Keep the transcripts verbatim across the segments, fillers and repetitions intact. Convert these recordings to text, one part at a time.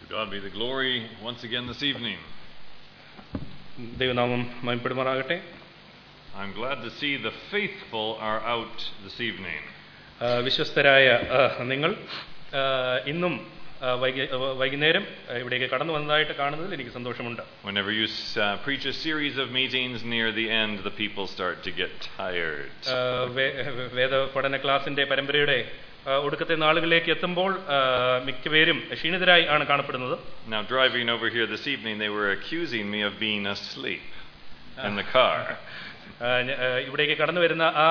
God be the glory once again this evening. ദൈവനാമം മഹിമപ്പെടുമാറാകട്ടെ. I'm glad to see the faithful are out this evening. വിശ്വസ്തരായ നിങ്ങൾ ഇന്നും വൈകുന്നേരം ഇവിടേക്ക് കടന്നു വന്നതായിട്ട് കാണുന്നതിൽ എനിക്ക് സന്തോഷമുണ്ട്. Whenever you uh, preach a series of meetings, near the end the people start to get tired. വേദ പഠന ക്ലാസിന്റെ പരമ്പരയുടെ ഒടുക്കത്തെ നാളുകളിലേക്ക് എത്തുമ്പോൾ മിക്കപേരും ക്ഷീണിതരായി ആണ് കാണപ്പെടുന്നത്. Now driving over here this evening they were accusing me of being asleep in the car. ഇവിടേക്ക് കടന്നു വരുന്ന ആ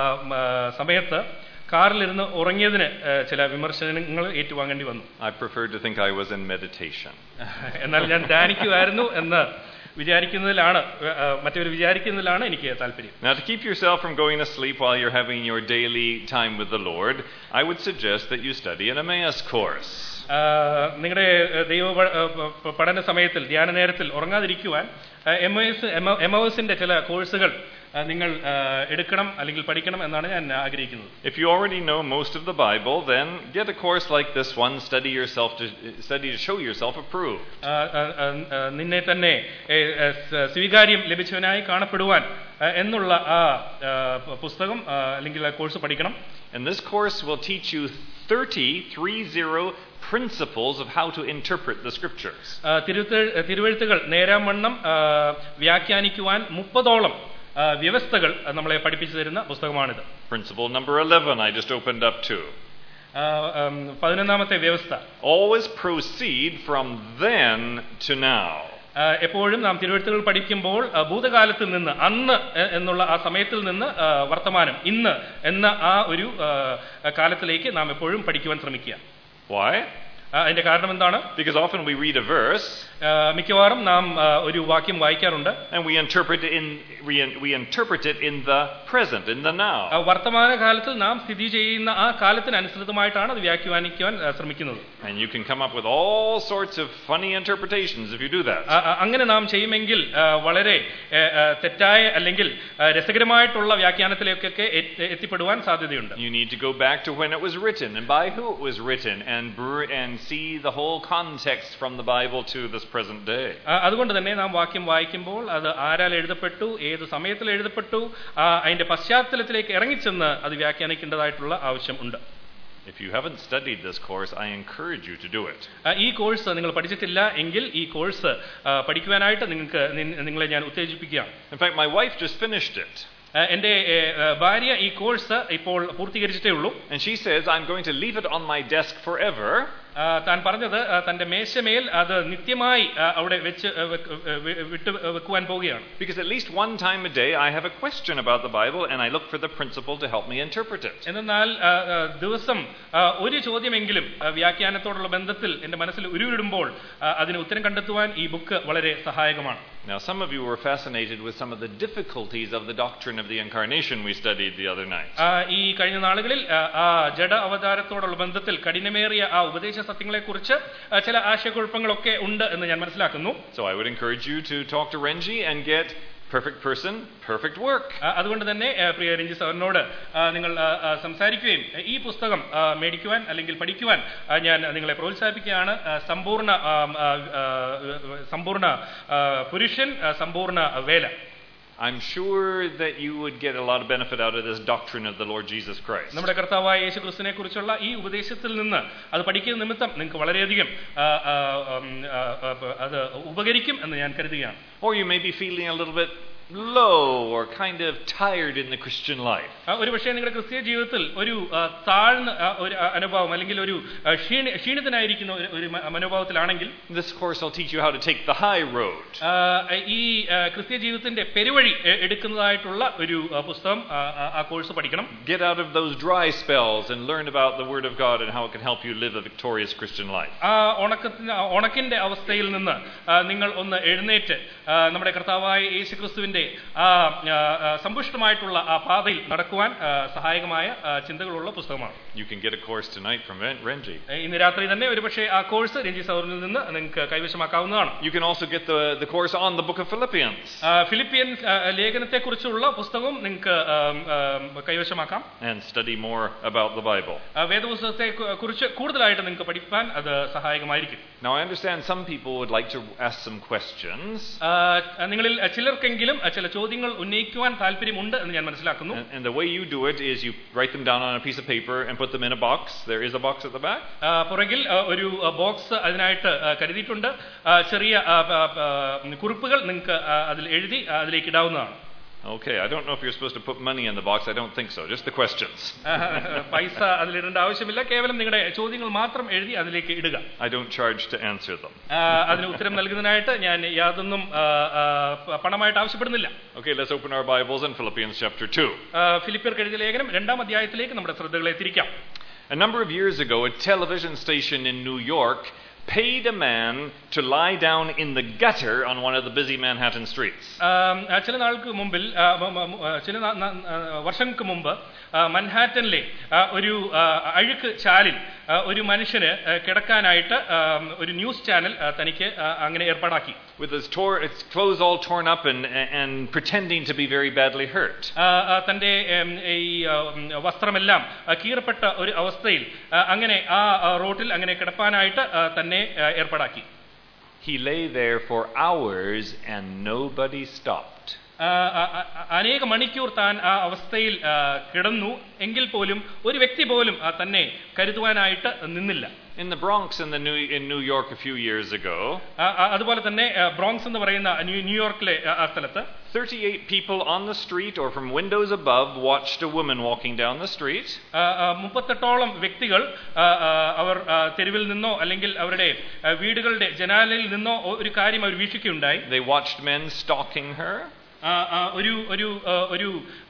സമയത്ത് കാറിലിരുന്ന് ഉറങ്ങിയതിന് ചില വിമർശനങ്ങൾ ഏറ്റുവാങ്ങേണ്ടി വന്നു. I preferred to think I was in meditation. എന്നാൽ ഞാൻ ധ്യാനിക്കുമായിരുന്നു എന്ന് വിചാരിക്കുന്നതിലാണ് മറ്റൊരു വിചാരിക്കുന്നതിലാണ് എനിക്ക് താല്പര്യം. Now to keep yourself from going to sleep while you're having your daily time with the Lord, I would suggest that you study an Emmaus course. നിങ്ങളുടെ ദൈവ പഠന സമയത്തിൽ ധ്യാന നേരത്തിൽ ഉറങ്ങാതിരിക്കുവാൻ എംഒഎസ് എംഒഎസിന്റെ ചില കോഴ്സുകൾ നിങ്ങൾ എടുക്കണം അല്ലെങ്കിൽ പഠിക്കണം എന്നാണ് ഞാൻ ആഗ്രഹിക്കുന്നത്. If you already know most of the Bible, then get a course like this one, study yourself to study to show yourself approved. നിന്നെ തന്നെ സ്വീകാര്യം ലഭിച്ചവനായി കാണപ്പെടുവാൻ എന്നുള്ള ആ പുസ്തകം അല്ലെങ്കിൽ കോഴ്സ് പഠിക്കണം. And this course will teach you thirty principles of how to interpret the scriptures. തിരുവെഴുത്തുകൾ നേരാംവണ്ണം വ്യാഖ്യാനിക്കുവാൻ മുപ്പതോളം വ്യവസ്ഥകൾ നമ്മളെ പഠിപ്പിച്ചു തരുന്ന പുസ്തകമാണിത്. Principle number eleven I just opened up to. പതിനൊന്നാമത്തെ വ്യവസ്ഥ, always proceed from then to now. എപ്പോഴും നാം തിരുവെഴുത്തുകൾ പഠിക്കുമ്പോൾ ഭൂതകാലത്തിൽ നിന്ന് അന്ന് എന്നുള്ള ആ സമയത്തിൽ നിന്ന് വർത്തമാനം ഇന്ന് എന്ന ആ ഒരു കാലത്തിലേക്ക് നാം എപ്പോഴും പഠിക്കുവാൻ ശ്രമിക്കുക. Why? അതിന്റെ കാരണം എന്താണ്? Because often we read a verse, മിക്കവാറും നാം ഒരു വാക്യം വായിക്കാറുണ്ട്, and we interpret it in we, we interpret it in the present, in the now. വർത്തമാനകാലത്തിൽ നാം സ്ഥിതി ചെയ്യുന്ന ആ കാലത്തിന് അനുസൃതമായിട്ടാണ് അത് വ്യാഖ്യാനിക്കുവാൻ ശ്രമിക്കുന്നത്. And you can come up with all sorts of funny interpretations if you do that. അങ്ങനെ നാം ചെയ്യുമെങ്കിൽ വളരെ തെറ്റായ അല്ലെങ്കിൽ രസകരമായിട്ടുള്ള വ്യാഖ്യാനത്തിലേക്കൊക്കെ എത്തിപ്പെടുവാൻ സാധ്യതയുണ്ട്. You need to go back to when it was written and by who it was written and and see the whole context from the Bible to this present day. അതുകൊണ്ട് തന്നെ നാം വാക്യം വായിക്കുമ്പോൾ അത് ആരാൽ എഴുതപ്പെട്ടു, ഏത് സമയത്തിൽ എഴുതപ്പെട്ടു, അതിന്റെ പശ്ചാത്തലത്തിലേക്ക് ഇറങ്ങിച്ചെന്ന് അത് വ്യാഖ്യാനിക്കേണ്ടതായിട്ടുള്ള ആവശ്യം ഉണ്ട്. If you haven't studied this course, I encourage you to do it. ഈ കോഴ്സ് നിങ്ങൾ പഠിച്ചിട്ടില്ല എങ്കിൽ ഈ കോഴ്സ് പഠിക്കുവാനായിട്ട് നിങ്ങൾക്ക് നിങ്ങളെ ഞാൻ ഉത്തേജിപ്പിക്കുകയാണ്. In fact, my wife just finished it. എന്റെ ഭാര്യ ഈ കോഴ്സ് ഇപ്പോൾ പൂർത്തീകരിച്ചിട്ടേ ഉള്ളൂ. And she says I'm going to leave it on my desk forever. താൻ പറഞ്ഞത് തന്റെ മേശമേൽ അത് നിത്യമായി അവിടെ വെച്ച് വിട്ടു വെക്കുവാൻ പോവുകയാണ്. Because at least one time a day I have a question about the Bible and I look for the principle to help me interpret it. എന്നാൽ ദിവസം ഒരു ചോദ്യമെങ്കിലും വ്യാഖ്യാനത്തോടുള്ള ബന്ധത്തിൽ എന്റെ മനസ്സിൽ ഉരുവിടുമ്പോൾ അതിന് ഉത്തരം കണ്ടെത്തുവാൻ ഈ ബുക്ക് വളരെ സഹായകമാണ്. Now some of you were fascinated with some of the difficulties of the doctrine of the incarnation we studied the other night. ഈ കഴിഞ്ഞ നാളുകളിൽ ആ ജഡ അവതാരത്തോടുള്ള ബന്ധത്തിൽ കഠിനമേറിയ ആ ഉപദേശ സത്യങ്ങളെക്കുറിച്ച് ചില ആശയക്കുഴപ്പങ്ങളൊക്കെ ഉണ്ട് എന്ന് ഞാൻ മനസ്സിലാക്കുന്നു. So I would encourage you to talk to Renji and get perfect person, perfect work. അതുകൊണ്ട് തന്നെ പ്രിയ രഞ്ജി സാറിനോട് നിങ്ങൾ സംസാരിക്കുകയും ഈ പുസ്തകം മേടിക്കുവാൻ അല്ലെങ്കിൽ പഠിക്കുവാൻ ഞാൻ നിങ്ങളെ പ്രോത്സാഹിപ്പിക്കുകയാണ്. സമ്പൂർണ്ണ സമ്പൂർണ്ണ പുരുഷൻ, സമ്പൂർണ്ണ വേല. I'm sure that you would get a lot of benefit out of this doctrine of the Lord Jesus Christ. നമ്മുടെ കർത്താവായ യേശുക്രിസ്തുവിനെ കുറിച്ചുള്ള ഈ ഉപദേശത്തിൽ നിന്ന് അത് പഠിക്കുന്ന നിമിത്തം നിങ്ങൾക്ക് വളരെയധികം അത് ഉപകരിക്കും എന്ന് ഞാൻ കരുതുകയാണ്. Or you may be feeling a little bit low or kind of tired in the Christian life. ഒരു പക്ഷേ നിങ്ങളുടെ ക്രിസ്തീയ ജീവിതത്തിൽ ഒരു താഴ്ന്ന ഒരു അനുഭവം അല്ലെങ്കിൽ ഒരു ക്ഷീണിതനായിരിക്കുന്ന ഒരു മനോഭാവത്തിലാണെങ്കിൽ this course will teach you how to take the high road. ഈ ക്രിസ്തീയ ജീവിതത്തിന്റെ പെരുവഴി എടുക്കുന്നതായിട്ടുള്ള ഒരു പുസ്തകം ആ കോഴ്സ് പഠിക്കണം. Get out of those dry spells and learn about the word of God and how it can help you live a victorious Christian life. ആ ഉണക്കത്തിന്റെ ഉണക്കിന്റെ അവസ്ഥയിൽ നിന്ന് നിങ്ങൾ ഒന്ന് എഴുന്നേറ്റ് നമ്മുടെ കർത്താവായ യേശുക്രിസ്തുവിന്റെ ക്രിസ്തുവിന്റെ ആ സമ്പുഷ്ടമായിട്ടുള്ള ആ പാതയിൽ നടക്കുവാൻ സഹായകമായ ചിന്തകളുള്ള പുസ്തകമാണ്. You can get a course tonight from Renji. ഇന്ന് രാത്രി തന്നെ ഒരുപക്ഷേ ആ കോഴ്സ് രഞ്ജി സൗറിൽ നിന്ന് നിങ്ങൾക്ക് കൈവശമാക്കാവുന്നതാണ്. You can also get the the course on the book of Philippians. Philippian ലേഖനത്തെക്കുറിച്ചുള്ള പുസ്തകവും നിങ്ങൾക്ക് കൈവശമാക്കാം. And study more about the Bible. വേദപുസ്തകത്തെ കുറിച്ച് കൂടുതലായിട്ട് നിങ്ങൾക്ക് പഠിക്കാൻ അത് സഹായകമായിരിക്കും. Now I understand some people would like to ask some questions. നിങ്ങളിൽ ചിലർക്കെങ്കിലും ചില ചോദ്യങ്ങൾ ഉന്നയിക്കുവാൻ താല്പര്യമുണ്ട് എന്ന് ഞാൻ മനസ്സിലാക്കുന്നു. And the way you do it is you write them down on a piece of paper and put them in a box. There is a box at the back. പുറകിൽ ഒരു box അതിനായിട്ട് കരുതിയിട്ടുണ്ട്. ചെറിയ കുറിപ്പുകൾ നിങ്ങൾക്ക് അതിൽ എഴുതി അതിലേക്ക് ഇടാവുന്നതാണ്. Okay, I don't know if you're supposed to put money in the box. I don't think so. Just the questions. പൈസ അതിൽ ഇടേണ്ട ആവശ്യമില്ല. കേവലം നിങ്ങളുടെ ചോദ്യങ്ങൾ മാത്രം എഴുതി അതിലേക്ക് ഇടുക. I don't charge to answer them. അതിന് ഉത്തരം നൽകുന്നതിനായിട്ട് ഞാൻ യാതൊന്നും പണമായിട്ട് ആവശ്യപ്പെടുന്നില്ല. Okay, let's open our Bibles in Philippians chapter two. ഫിലിപ്പിയർക്ക് എഴുതിയ ലേഖനം രണ്ടാം അധ്യായത്തിലേക്ക് നമ്മുടെ ശ്രദ്ധകളെ തിരിക്കാം. A number of years ago, a television station in New York paid a man to lie down in the gutter on one of the busy Manhattan streets. ചില നാൾക്ക് മുമ്പിൽ ചില വർഷങ്ങൾക്ക് മുമ്പ് മൻഹാറ്റനിലെ ഒരു അഴുക്ക് ചാലിൽ ഒരു മനുഷ്യന് കിടക്കാനായിട്ട് ഒരു ന്യൂസ് ചാനൽ തനിക്ക് അങ്ങനെ ഏർപ്പാടാക്കി. With his, tore, his clothes all torn up and, and pretending to be very badly hurt. തന്റെ ഈ വസ്ത്രമെല്ലാം കീറപ്പെട്ട ഒരു അവസ്ഥയിൽ അങ്ങനെ ആ റോട്ടിൽ അങ്ങനെ കിടപ്പാനായിട്ട് തന്നെ ഏർപ്പാടാക്കി. He lay there for hours and nobody stopped. അനേക മണിക്കൂർ താൻ ആ അവസ്ഥയിൽ കിടന്നു എങ്കിൽ പോലും ഒരു വ്യക്തി പോലും തന്നെ കരുതുവാനായിട്ട് നിന്നില്ല. In the Bronx in the New in New York a few years ago, അതുപോലെ തന്നെ ബ്രോങ്സ് എന്ന് പറയുന്ന ന്യൂയോർക്കിലെ ആ സ്ഥലത്ത് thirty-eight people on the street or from windows above watched a woman walking down the street. മുപ്പത്തെട്ടോളം വ്യക്തികൾ അവർ തെരുവിൽ നിന്നോ അല്ലെങ്കിൽ അവരുടെ വീടുകളുടെ ജനാലയിൽ നിന്നോ ഒരു കാര്യം അവർ വീക്ഷിക്കുകയുണ്ടായി. They watched men stalking her. ഒരു ഒരു ഒരു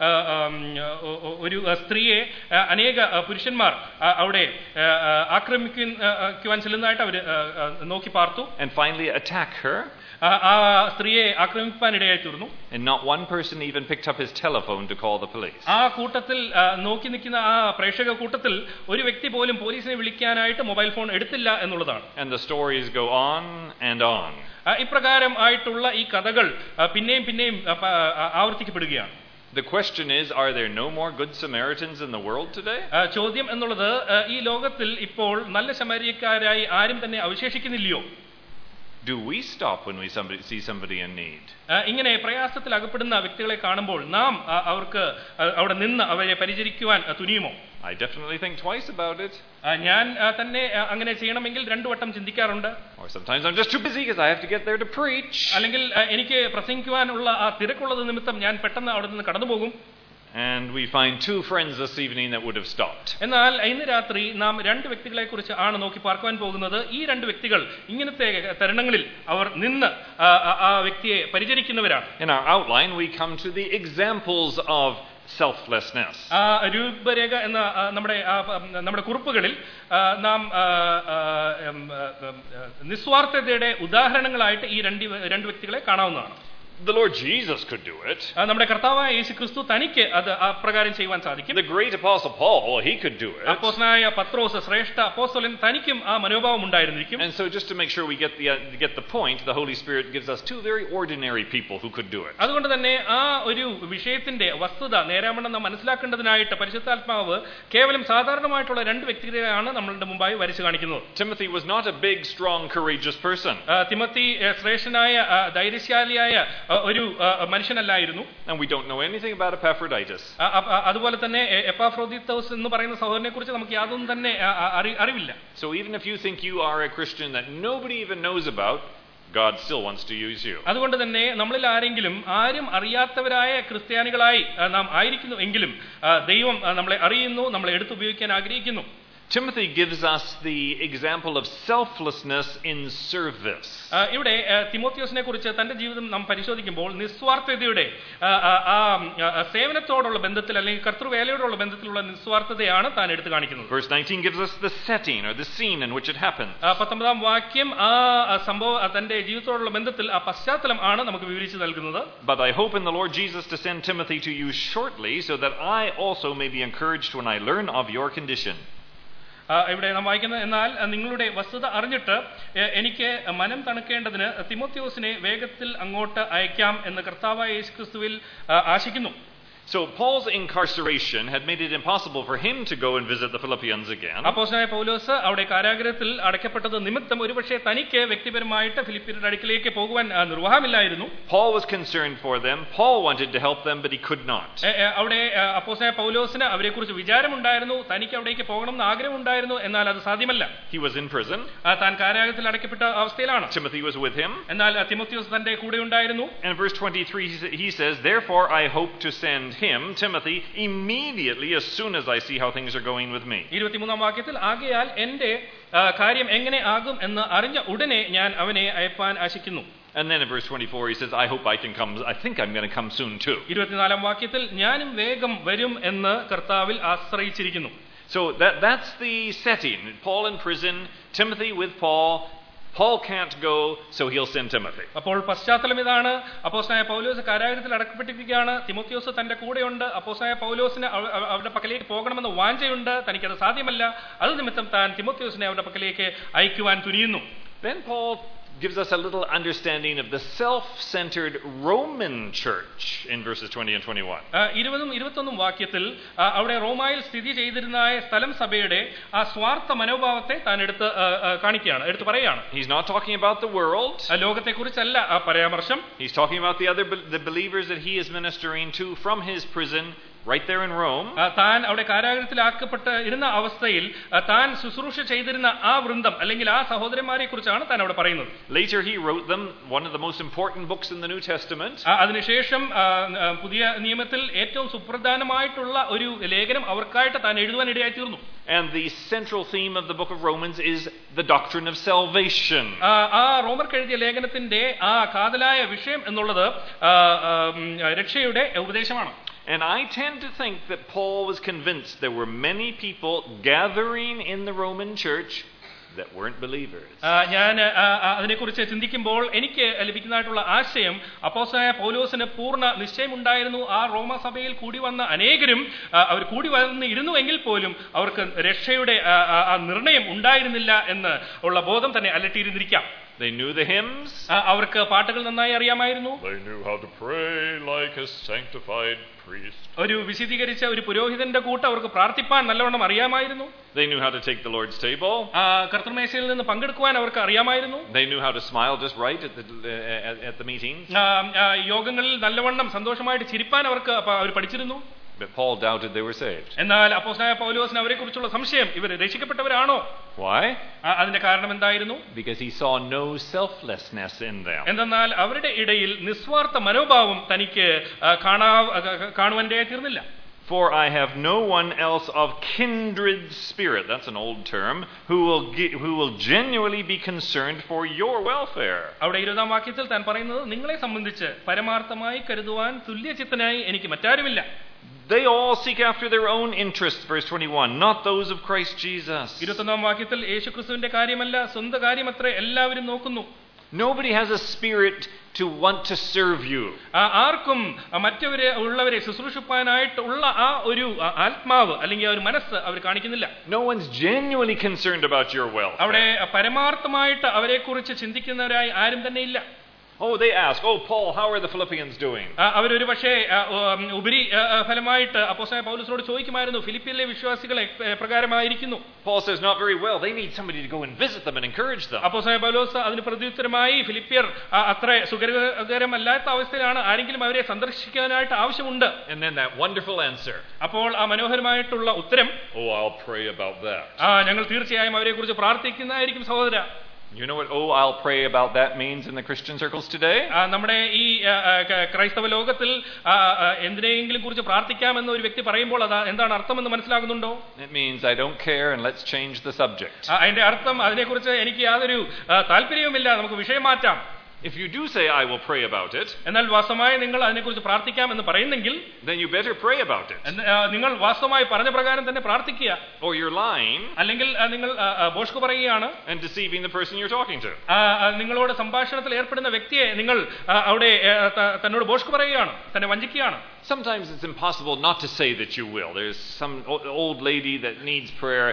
ഒരു സ്ത്രീയെ അനേക പുരുഷന്മാർ അവിടെ ആക്രമിക്കുവാൻ ചെല്ലുന്നതായിട്ട് അവർ നോക്കി പാർത്തു. And finally attack her. ആ സ്ത്രീയെ ആക്രമിക്കാനിടയായി തീർന്നു. And not one person even picked up his telephone to call the police. ആ കൂട്ടത്തിൽ നോക്കി നിൽക്കുന്ന ആ പ്രേക്ഷക കൂട്ടത്തിൽ ഒരു വ്യക്തി പോലും പോലീസിനെ വിളിക്കാനായിട്ട് മൊബൈൽ ഫോൺ എടുത്തില്ല എന്നുള്ളതാണ്. And the stories go on and on. ഇപ്രകാരം ആയിട്ടുള്ള ഈ കഥകൾ പിന്നെയും പിന്നെയും ആവർത്തിക്കപ്പെടുകയാണ്. The question is, are there no more good Samaritans in the world today? ചോദ്യം എന്നുള്ളത് ഈ ലോകത്തിൽ ഇപ്പോൾ നല്ല ശമരിയക്കാരായി ആരും തന്നെ അവശേഷിക്കുന്നില്ലയോ? Do we stop when we somebody, see somebody in need? ഇങ്ങനെ പ്രയാസത്തിൽ അകപ്പെടുന്ന വ്യക്തികളെ കാണുമ്പോൾ നാം അവർക്ക് അവിടെ നിന്ന് അവരെ പരിചരിക്കുവാൻ തുനിയുമോ? I definitely think twice about it. ഞാൻ തന്നെ അങ്ങനെ ചെയ്യണമെങ്കിൽ രണ്ടു വട്ടം ചിന്തിക്കാറുണ്ട്. Or sometimes I'm just too busy because I have to get there to preach. അല്ലെങ്കിൽ എനിക്ക് പ്രസംഗിക്കുവാനുള്ള ആ തിരക്കുള്ളത് നിമിത്തം ഞാൻ പെട്ടെന്ന് അവിടെ നിന്ന് കടന്നുപോകും. And we find two friends this evening that would have stopped. എന്നാൽ ഇന്ന് രാത്രി നാം രണ്ട് വ്യക്തികളെ കുറിച്ച് ആണ് നോക്കി പാർക്കുവാൻ പോകുന്നത്. ഈ രണ്ട് വ്യക്തികൾ ഇങ്ങനത്തെ തരുണങ്ങളിൽ അവർ നിന്ന് ആ വ്യക്തിയെ പരിചരിക്കുന്നവരാണ്. In our outline we come to the examples of selflessness. ആ രൂപരേഖ എന്ന നമ്മുടെ നമ്മുടെ കുറിപ്പുകളിൽ നാം നിസ്വാർത്ഥതയുടെ ഉദാഹരണങ്ങളായിട്ട് ഈ രണ്ട് രണ്ട് വ്യക്തികളെ കാണാവുന്നതാണ്. The Lord Jesus could do it. നമ്മുടെ കർത്താവായ യേശുക്രിസ്തു തനിക്ക് അത് അപ്രകാരം ചെയ്യുവാൻ സാധിക്കും. The great apostle Paul, he could do it. അപ്പോസ്തലനായ പത്രോസ് ശ്രേഷ്ഠ അപ്പോസ്തലൻ തനിക്കും ആ മനോഭാവം ഉണ്ടായിരുന്നിരിക്കും. And so just to make sure we get the uh, get the point, the Holy Spirit gives us two very ordinary people who could do it. അതുകൊണ്ട് തന്നെ ആ ഒരു വിഷയത്തിന്റെ വസ്തുത നേരാവണ്ണം നാം മനസ്സിലാക്കേണ്ടതിനായിട്ട് പരിശുദ്ധാത്മാവ് കേവലം സാധാരണമായിട്ടുള്ള രണ്ട് വ്യക്തികളെയാണ് നമ്മളുടെ മുമ്പായി വരച്ചു കാണിക്കുന്നത്. Timothy was not a big, strong, courageous person. Timothy ശ്രേഷ്ഠനായ ധൈര്യശാലിയായ ഒരു മനുഷ്യനല്ലായിരുന്നു. And we don't know anything about Epaphroditus. അതുപോലെ തന്നെ എപ്പാഫ്രോദിത്തോസ് എന്ന് പറയുന്ന സഹോദരനെ കുറിച്ച് നമുക്ക് യാതൊന്നും തന്നെ അറിവില്ല. So even if you think you are a Christian that nobody even knows about, God still wants to use you. അതുകൊണ്ട് തന്നെ നമ്മളിൽ ആരെങ്കിലും ആരും അറിയാത്തവരായ ക്രിസ്ത്യാനികളായി നാം ആയിരിക്കുന്നു എങ്കിലും ദൈവം നമ്മളെ അറിയുന്നു, നമ്മളെ എടുത്ത് ഉപയോഗിക്കാൻ ആഗ്രഹിക്കുന്നു. Timothy gives us the example of selflessness in service. ഇവിടെ തിമോത്തിയോസിനെ കുറിച്ച് തന്റെ ജീവിതം നാം പരിശോധിക്കുമ്പോൾ നിസ്വാർത്ഥതയുടെ ആ സേവനത്തോടുള്ള ബന്ധത്തിൽ അല്ലെങ്കിൽ കർത്തൃവേലയോടുള്ള ബന്ധത്തിലുള്ള നിസ്വാർത്ഥതയാണ് താൻ എടുത്തു കാണിക്കുന്നത്. Verse nineteen gives us the setting or the scene in which it happened. പത്തൊമ്പതാം വാക്യം ആ സംഭവം തന്റെ ജീവിതത്തോടുള്ള ബന്ധത്തിൽ ആ പശ്ചാത്തലം ആണ് നമുക്ക് വിവരിച്ചു നൽകുന്നത്. But I hope in the Lord Jesus to send Timothy to you shortly, so that I also may be encouraged when I learn of your condition. ഇവിടെ നാം വായിക്കുന്നത്, എന്നാൽ നിങ്ങളുടെ വസ്തുത അറിഞ്ഞിട്ട് എനിക്ക് മനം തണുക്കേണ്ടതിന് തിമോത്തിയോസിനെ വേഗത്തിൽ അങ്ങോട്ട് അയക്കാം എന്ന് കർത്താവായ യേശുക്രിസ്തുവിൽ ആശിക്കുന്നു. So Paul's incarceration had made it impossible for him to go and visit the Philippians again. അപ്പോസ്തലനായ പൗലോസ് അവിടെ കാരാഗൃഹത്തിൽ അടയ്ക്കപ്പെട്ടത് നിമിത്തം ഒരുപക്ഷേ തനിക്ക് വ്യക്തിപരമായിട്ട് ഫിലിപ്പിയരുടെ അടുക്കിലേക്ക് പോകുവാൻ നിർവാഹമില്ലായിരുന്നു. Paul was concerned for them. Paul wanted to help them, but he could not. അവിടെ അപ്പോസ്തലനായ പൗലോസിന് അവരെക്കുറിച്ച് വിചാരമുണ്ടായിരുന്നു, തനിക്ക് അവിടേക്ക് പോകണമെന്ന് ആഗ്രഹമുണ്ടായിരുന്നു, എന്നാൽ അത് സാധ്യമല്ല. He was in prison. താൻ കാരാഗൃഹത്തിൽ അടയ്ക്കപ്പെട്ട അവസ്ഥയിലാണ്. Timothy was with him. എന്നാൽ തിമോത്തിയോസ് തന്റെ കൂടെ ഉണ്ടായിരുന്നു. And verse twenty-three he says, therefore I hope to send him, Timothy, immediately as soon as I see how things are going with me. ഇരുപത്തിമൂന്നാം വാക്യത്തിൽ ആകയാൽ എന്റെ കാര്യം എങ്ങനെ ആകും എന്ന് അറിഞ്ഞ ഉടനെ ഞാൻ അവനെ അയപ്പാൻ ആശിക്കുന്നു. And then in verse twenty-four he says, I hope I can come, I think I'm going to come soon too. ഇരുപത്തിനാലാം വാക്യത്തിൽ ഞാനും വേഗം വരും എന്ന് കർത്താവിൽ ആശ്രയിച്ചിരിക്കുന്നു. So that that's the setting. Paul in prison, Timothy with Paul. Paul can't go, so he'll send Timothy. അപ്പോൾ പശ്ചാത്തലം ഇതാണ്. അപ്പോസ്തലനായ പൗലോസ് കാരാഗൃഹത്തിൽ അടക്കപ്പെട്ടിരിക്കുകയാണ്. തിമോത്തിയോസ് തന്റെ കൂടെയുണ്ട്. അപ്പോസ്തലനായ പൗലോസിന് അവരുടെ പക്കലേക്ക് പോകണമെന്ന് വാഞ്ചയുണ്ട്. തനിക്കത് സാധ്യമല്ല. അത് നിമിത്തം താൻ തിമോത്തിയോസിനെ അവരുടെ പക്കലേക്ക് അയക്കുവാൻ തുനിയുന്നു. Then Paul gives us a little understanding of the self-centered Roman church in verses twenty and twenty-one. ഇരുപതും ഇരുപത്തൊന്നും വാക്യത്തിൽ അവിടെ റോമായിൽ സ്ഥിതി ചെയ്തിരുന്ന സ്ഥലം സഭയുടെ ആ സ്വാർത്ഥ മനോഭാവത്തെ താൻ എടുത്ത് കാണിക്കുകയാണ്, എടുത്ത് പറയുകയാണ്. He's not talking about the world. ലോകത്തെക്കുറിച്ചല്ല ആ പരാമർശം. He's talking about the other the believers that he is ministering to from his prison right there in Rome. താൻ അവിടെ കാരാഗൃഹത്തിലാക്കപ്പെട്ട് ഇരുന്ന അവസ്ഥയിൽ താൻ ശുശ്രൂഷ ചെയ്തിരുന്ന ആ വൃന്ദം അല്ലെങ്കിൽ ആ സഹോദരന്മാരെ കുറിച്ചാണ് താൻ അവിടെ പറയുന്നത്. Later he wrote them one of the most important books in the New Testament. അതിനുശേഷം പുതിയ നിയമത്തിൽ ഏറ്റവും സുപ്രധാനമായിട്ടുള്ള ഒരു ലേഖനം അവർക്കായിട്ട് താൻ എഴുതുവാൻ ഇടയായി തീർന്നു. And the central theme of the book of Romans is the doctrine of salvation. ആ റോമർക്ക് എഴുതിയ ലേഖനത്തിന്റെ ആ കാതലായ വിഷയം എന്നുള്ളത് രക്ഷയുടെ ഉപദേശമാണ്. And I tend to think that Paul was convinced there were many people gathering in the Roman church that weren't believers. ഞാൻ അതിനെക്കുറിച്ച് ചിന്തിക്കുമ്പോൾ എനിക്ക് ലഭിക്കുന്നതായിട്ടുള്ള ആശയം അപ്പോസ്തലനായ പൗലോസിന് പൂർണ്ണ നിശ്ചയമുണ്ടായിരുന്നു. ആ റോമ സഭയിൽ കൂടി വന്ന അനേകരും അവർ കൂടി വന്ന് ഇരുന്നുവെങ്കിൽ പോലും അവർക്ക് രക്ഷയുടെ ആ നിർണയം ഉണ്ടായിരുന്നില്ല എന്ന് ഉള്ള ബോധം തന്നെ അലട്ടിയിരുന്നിരിക്കാം. They knew the hymns. അവർക്ക് പാട്ടുകൾ നന്നായി അറിയാമായിരുന്നു. They knew how to pray like a sanctified priest. ഒരു വിശദീകരിച്ച ഒരു പുരോഹിതന്റെ കൂട്ട് അവർക്ക് പ്രാർത്ഥിപ്പാൻ നല്ലവണ്ണം അറിയാമായിരുന്നു. They knew how to take the Lord's table. കർത്തൃമേശയിൽ നിന്ന് പങ്കെടുക്കുവാൻ അവർക്ക് അറിയാമായിരുന്നു. They knew how to smile just right at the at, at the meetings. യോഗങ്ങളിൽ നല്ലവണ്ണം സന്തോഷമായിട്ട് ചിരിപ്പാൻ അവർക്ക് അവർ പഠിച്ചിരുന്നു. But Paul doubted they were saved. എന്നാൽ അപ്പോസ്തലനായ പൗലോസിന് അവരെക്കുറിച്ചുള്ള സംശയം, ഇവർ രക്ഷിക്കപ്പെട്ടവരാണോ? Why? അതിന്റെ കാരണം എന്തായിരുന്നു? Because he saw no selflessness in them. എന്തെന്നാൽ അവരുടെ ഇടയിൽ നിസ്വാർത്ഥ മനോഭാവം തനിക്ക് കാണുവാൻ തീർന്നില്ല. For I have no one else of kindred spirit, that's an old term, who will ge- who will genuinely be concerned for your welfare. അവിടെ ഇരുപതാം വാക്യത്തിൽ താൻ പറയുന്നത്, നിങ്ങളെ സംബന്ധിച്ച് പരമാർത്ഥമായി കരുതുവാൻ തുല്യചിത്തനായി എനിക്ക് മറ്റാരുമില്ല. They all seek after their own interests, verse twenty-one, not those of Christ Jesus. ഇരുപത്തൊന്നാം വാക്യത്തിൽ യേശുക്രിസ്തുവിന്റെ കാര്യമല്ല, സ്വന്തം കാര്യമത്രേ എല്ലാവരും നോക്കുന്നു. Nobody has a spirit to want to serve you. ആർക്കും മറ്റവരെ ഉള്ളവരെ ശുശ്രൂഷിപ്പാനായിട്ടുള്ള ആ ഒരു ആത്മാവ് അല്ലെങ്കിൽ ആ ഒരു മനസ്സ് അവർ കാണിക്കുന്നില്ല. No one's genuinely concerned about your welfare. അവിടെ പരമാർത്ഥമായിട്ട് അവരെക്കുറിച്ച് ചിന്തിക്കുന്നവരായി ആരും തന്നെ ഇല്ല. Oh, they ask, oh Paul, how are the Philippians doing? അവരൊരു പക്ഷേ ഉപരി ഫലമായിട്ട് അപ്പോസ്തലനായ പൗലോസിനോട് ചോദിക്കുമായിരുന്നു, ഫിലിപ്പിയിലെ വിശ്വാസികൾ എപ്രകാരമായിരിക്കുന്നു? Paul says not very well. They need somebody to go and visit them and encourage them. അപ്പോസ്തലനായ പൗലോസ് അതിന് പ്രത്യുത്തരമായി, ഫിലിപ്പിയർ അത്ര സുഖകരമല്ലാത്ത അവസ്ഥയിലാണ്, ആരെങ്കിലും അവരെ സന്ദർശിക്കാനായിട്ട് ആവശ്യമുണ്ട്. And then that wonderful answer. അപ്പോൾ ആ മനോഹരമായിട്ടുള്ള ഉത്തരം, oh I'll pray about that. ആ ഞങ്ങൾ തീർച്ചയായും അവരെക്കുറിച്ച് പ്രാർത്ഥിക്കുന്നതായിരിക്കും സഹോദര. You know what, oh, I'll pray about that means in the Christian circles today? നമ്മുടെ ഈ ക്രൈസ്തവ ലോകത്തിൽ എന്തിനെങ്കിലും കുറിച്ച് പ്രാർത്ഥിക്കാമെന്ന് ഒരു വ്യക്തി പറയുമ്പോൾ അത് എന്താണ് അർത്ഥമെന്ന് മനസ്സിലാകുന്നുണ്ടോ? It means I don't care and let's change the subject. അതിന്റെ അർത്ഥം അതിനെക്കുറിച്ച് എനിക്ക് യാതൊരു താല്പര്യവുമില്ല, നമുക്ക് വിഷയം മാറ്റാം. If you do say I will pray about it, എന്നാൽ വാസ്തവമായി നിങ്ങൾ അതിനെക്കുറിച്ച് പ്രാർത്ഥിക്കാമെന്ന് പറയുന്നെങ്കിൽ, then you better pray about it. നിങ്ങൾ വാസ്തവമായി പറഞ്ഞ പ്രകാരം തന്നെ പ്രാർത്ഥിക്കുക. Or you're lying, അല്ലെങ്കിൽ നിങ്ങൾ ഭോഷ്ക് പറയുകയാണ്, and deceiving the person you're talking to. നിങ്ങളോട് സംഭാഷണത്തിൽ ഏർപ്പെടുന്ന വ്യക്തിയെ നിങ്ങൾ അവിടെ തന്നോട് ഭോഷ്ക് പറയുകയാണ്, തന്നെ വഞ്ചിക്കുകയാണ്. Sometimes it's impossible not to say that you will. There's some old lady that needs prayer.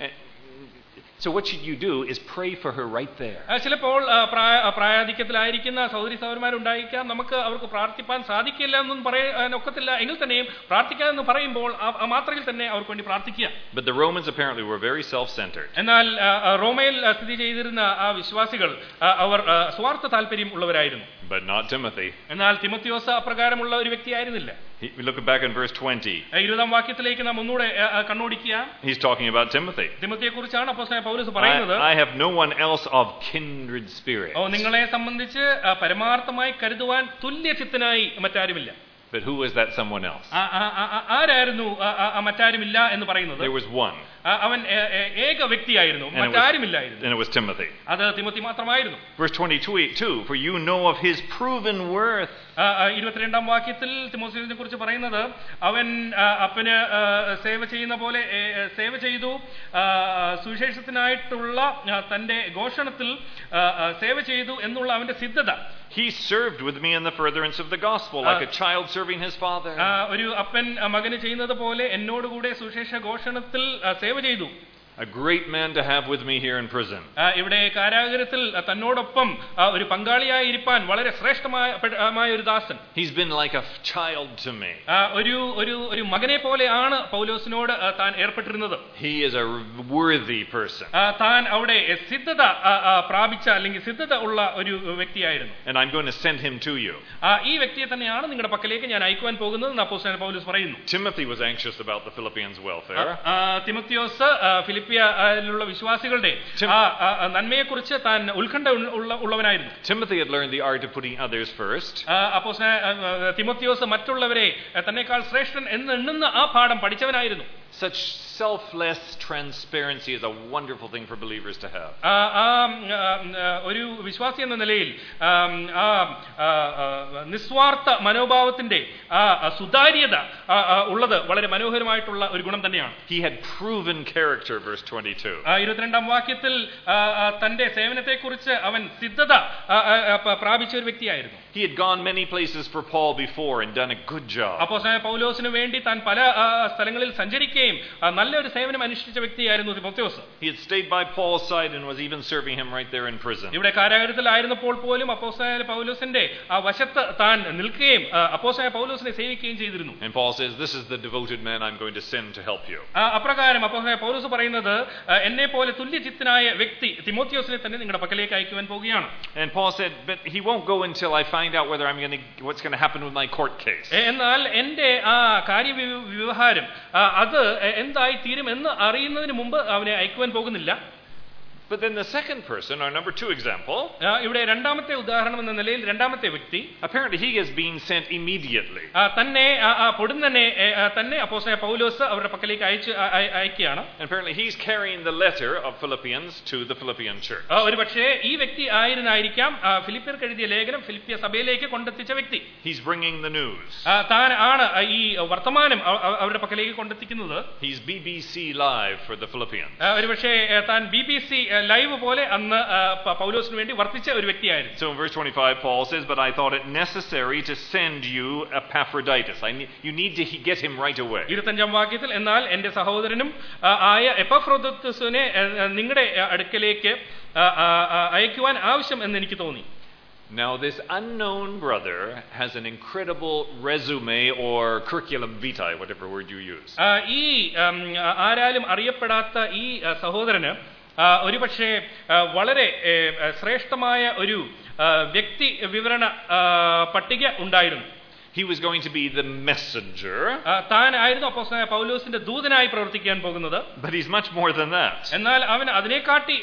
So what should you do is pray for her right there. ചിലപ്പോൾ പ്രായാധിക്യത്തിലായിരിക്കുന്ന സഹോദരി സഹോദരന്മാരുണ്ടായിരിക്കാം, നമുക്ക് അവർക്ക് പ്രാർത്ഥിപ്പാൻ സാധിക്കില്ല എന്നൊന്നും പറയാൻ ഒക്കത്തില്ല, എങ്കിൽ തന്നെയും പ്രാർത്ഥിക്കാമെന്ന് പറയുമ്പോൾ ആ മാത്രയിൽ തന്നെ അവർക്ക് വേണ്ടി പ്രാർത്ഥിക്കുക. But the Romans apparently were very self-centered. എന്നാൽ റോമയിൽ സ്ഥിതി ചെയ്തിരുന്ന ആ വിശ്വാസികൾ അവർ സ്വാർത്ഥ താല്പര്യം ഉള്ളവരായിരുന്നു. But not Timothy. എന്നാൽ തിമോത്തിയോസ് അപ്രകാരമുള്ള ഒരു വ്യക്തിയായിരുന്നില്ല. We look back in verse twenty. ഇരുപതാം വാക്യത്തിലേക്ക് നാം ഒന്നുകൂടെ കണ്ണോടിക്കുക. He's talking about Timothy. തിമോത്തിയെക്കുറിച്ചാണ് അപ്പോസ്തലനായ പൗലോസ് പറയുന്നത്. I have no one else of kindred spirit. ഓ, നിങ്ങളെ സംബന്ധിച്ച് പരമാർത്ഥമായി കരുതുവാൻ തുല്യചിത്തനായി മറ്റാരുമില്ല. But who is that someone else? ആരായിരുന്നു മറ്റാരുമില്ല എന്ന് പറയുന്നത്? There was one. അവൻ ഏക വ്യക്തിയായിരുന്നു, മറ്റാരുമില്ലായിരുന്നു. And it was Timothy. അത് തിമോത്തി മാത്രമായിരുന്നു. Verse twenty-two, for you know of his proven worth. ഇരുപത്തിരണ്ടാം വാക്യത്തിൽ തിമോത്തിയോസിനെ കുറിച്ച് പറയുന്നത്, അവൻ അപ്പന് സേവ ചെയ്യുന്ന പോലെ സേവ ചെയ്തു, സുവിശേഷത്തിനായിട്ടുള്ള തന്റെ ഘോഷണത്തിൽ സേവ ചെയ്തു എന്നുള്ള അവന്റെ സിദ്ധത. He served with me in the furtherance of the gospel, like a child serving his father. ഒരു അപ്പൻ മകന് ചെയ്യുന്നത് പോലെ എന്നോടുകൂടെ സുവിശേഷ ഘോഷണത്തിൽ സേവ ചെയ്തു. A great man to have with me here in prison. ഇവിടെ കാരാഗൃഹത്തിൽ തന്നോടൊപ്പം ഒരു പങ്കാളിയായി ഇരിപ്പാൻ വളരെ ശ്രേഷ്ഠമായ ഒരു ദാസൻ. He's been like a child to me. ഒരു ഒരു ഒരു മകനെ പോലെയാണ് പൗലോസിനോട് താൻ ഏർപ്പെട്ടിരുന്നത്. He is a worthy person. താൻ അവിടെ സിദ്ധത പ്രാപിച്ച അല്ലെങ്കിൽ സിദ്ധത ഉള്ള ഒരു വ്യക്തിയായിരുന്നു. And I'm going to send him to you. ഈ വ്യക്തിയെ തന്നെയാണ് നിങ്ങളുടെ പക്കലേക്ക് ഞാൻ അയക്കുവാൻ പോകുന്നത് എന്ന് അപ്പോസ്തലൻ പൗലോസ് പറയുന്നു. Timothy was anxious about the Philippians' welfare. Timotheos ഫിലിപ്പിയിലുള്ള വിശ്വാസികളുടെ നന്മയെക്കുറിച്ച് താൻ ഉത്കണ്ഠ ഉള്ളവനായിരുന്നു. Timothy had learned the art of putting others first. അപ്പോസ്തലൻ തിമോത്തിയോസ് മറ്റുള്ളവരെ തന്നെക്കാൾ ശ്രേഷ്ഠൻ എന്ന് എണ്ണുന്ന ആ പാഠം പഠിച്ചവനായിരുന്നു. Such selfless transparency is a wonderful thing for believers to have. ഒരു വിശ്വാസി എന്ന നിലയിൽ നിസ്വാർത്ഥ മനോഭാവത്തിന്റെ സുതാര്യത ഉള്ളത് വളരെ മനോഹരമായിട്ടുള്ള ഒരു ഗുണം തന്നെയാണ്. He had proven character, verse twenty-two. ഇരുപത്തിരണ്ടാം വാക്യത്തിൽ തന്റെ സേവനത്തെക്കുറിച്ച് അവൻ സിദ്ധത പ്രാപിച്ച ഒരു വ്യക്തിയായിരുന്നു. He had gone many places for Paul before and done a good job. അപ്പോസ്തലനായ പൗലോസിനു വേണ്ടി താൻ പല സ്ഥലങ്ങളിൽ സഞ്ചരിക്കുകയും നല്ലൊരു സേവനം അനുഷ്ഠിച്ച വ്യക്തിയായിരുന്നു Timotheos. He had stayed by Paul's side and was even serving him right there in prison. ഇവിടെ കാരാഗൃഹത്തിലായിരുന്നപ്പോൾ പോലും അപ്പോസ്തലനായ പൗലോസിന്റെ ആ വശത്ത് താൻ നിൽക്കുകയും അപ്പോസ്തലനായ പൗലോസിനെ സേവിക്കുകയും ചെയ്തിരുന്നു. And Paul says, this is the devoted man I'm going to send to help you. അപ്രകാരം അപ്പോസ്തലനായ പൗലോസ് പറയുന്നത്, എന്നെ പോലെ തുല്യചിത്തനായ വ്യക്തി തിമോത്തിയോസിനെ തന്നെ നിങ്ങളുടെ പക്കലേക്ക് അയക്കുവാൻ പോവുകയാണ്. And Paul said, but he won't go until I find out whether I'm going to what's going to happen with my court case. എന്നാൽ എന്റെ ആ കാര്യവ്യവഹാരം അത് എന്തായി തീരുമെന്ന് അറിയുന്നതിന് മുമ്പ് അവനെ അയക്കുവാൻ പോകുന്നില്ല. But then the second person, our number two example, ഇവിടെ രണ്ടാമത്തെ ഉദാഹരണം എന്ന നിലയിൽ രണ്ടാമത്തെ വ്യക്തി, apparently he is being sent immediately. തന്നെ പൊടുന്നനെ തന്നെ അപ്പോസ്തലനായ പൗലോസ് അവരുടെ പക്കലേക്ക് അയച്ചു അയക്കുകയാണ്. Apparently he's carrying the letter of Philippians to the Philippian church. ഒരുപക്ഷേ ഈ വ്യക്തി ആയിരുന്നായിരിക്കാം ഫിലിപ്പിയർക്ക് എഴുതിയ ലേഖനം ഫിലിപ്പിയ സഭയിലേക്ക് കൊണ്ടെത്തിച്ച വ്യക്തി. He's bringing the news. താൻ ആണ് ഈ വർത്തമാനം അവരുടെ പക്കലേക്ക് കൊണ്ടെത്തിക്കുന്നത്. He's B B C live for the Philippians. ഒരുപക്ഷേ താൻ ബി ബി സി ലൈവ് പോലെ അന്ന് പൗലോസിന് വേണ്ടി വർത്തിച്ച ഒരു വ്യക്തിയായിരുന്നു. So in verse twenty-five Paul says, but I thought it necessary to send you Epaphroditus. I need, you need to get him right away. ഇരുപത്തഞ്ചാം വാക്യത്തിൽ, എന്നാൽ എന്റെ സഹോദരനും ആയ എപ്പഫ്രോദിത്തുസിനെ നിങ്ങളുടെ അടുക്കലേക്ക് അയക്കുവാൻ ആവശ്യം എന്ന് എനിക്ക് തോന്നി. Now this unknown brother has an incredible resume or curriculum vitae, whatever word you use. ഈ ആരാലും അറിയപ്പെടാത്ത ഈ സഹോദരന് ഒരുപക്ഷെ വളരെ ശ്രേഷ്ഠമായ ഒരു വ്യക്തി വിവരണ പട്ടിക ഉണ്ടായിരുന്നു. He was going to be the messenger. താൻ ആയിരുന്നു അപ്പോസ്തലനായ പൗലോസിന്റെ ദൂതനായി പ്രവർത്തിക്കാൻ പോകുന്നത്. But he's much more than that. എന്നാൽ അവൻ അതിനെക്കാട്ടി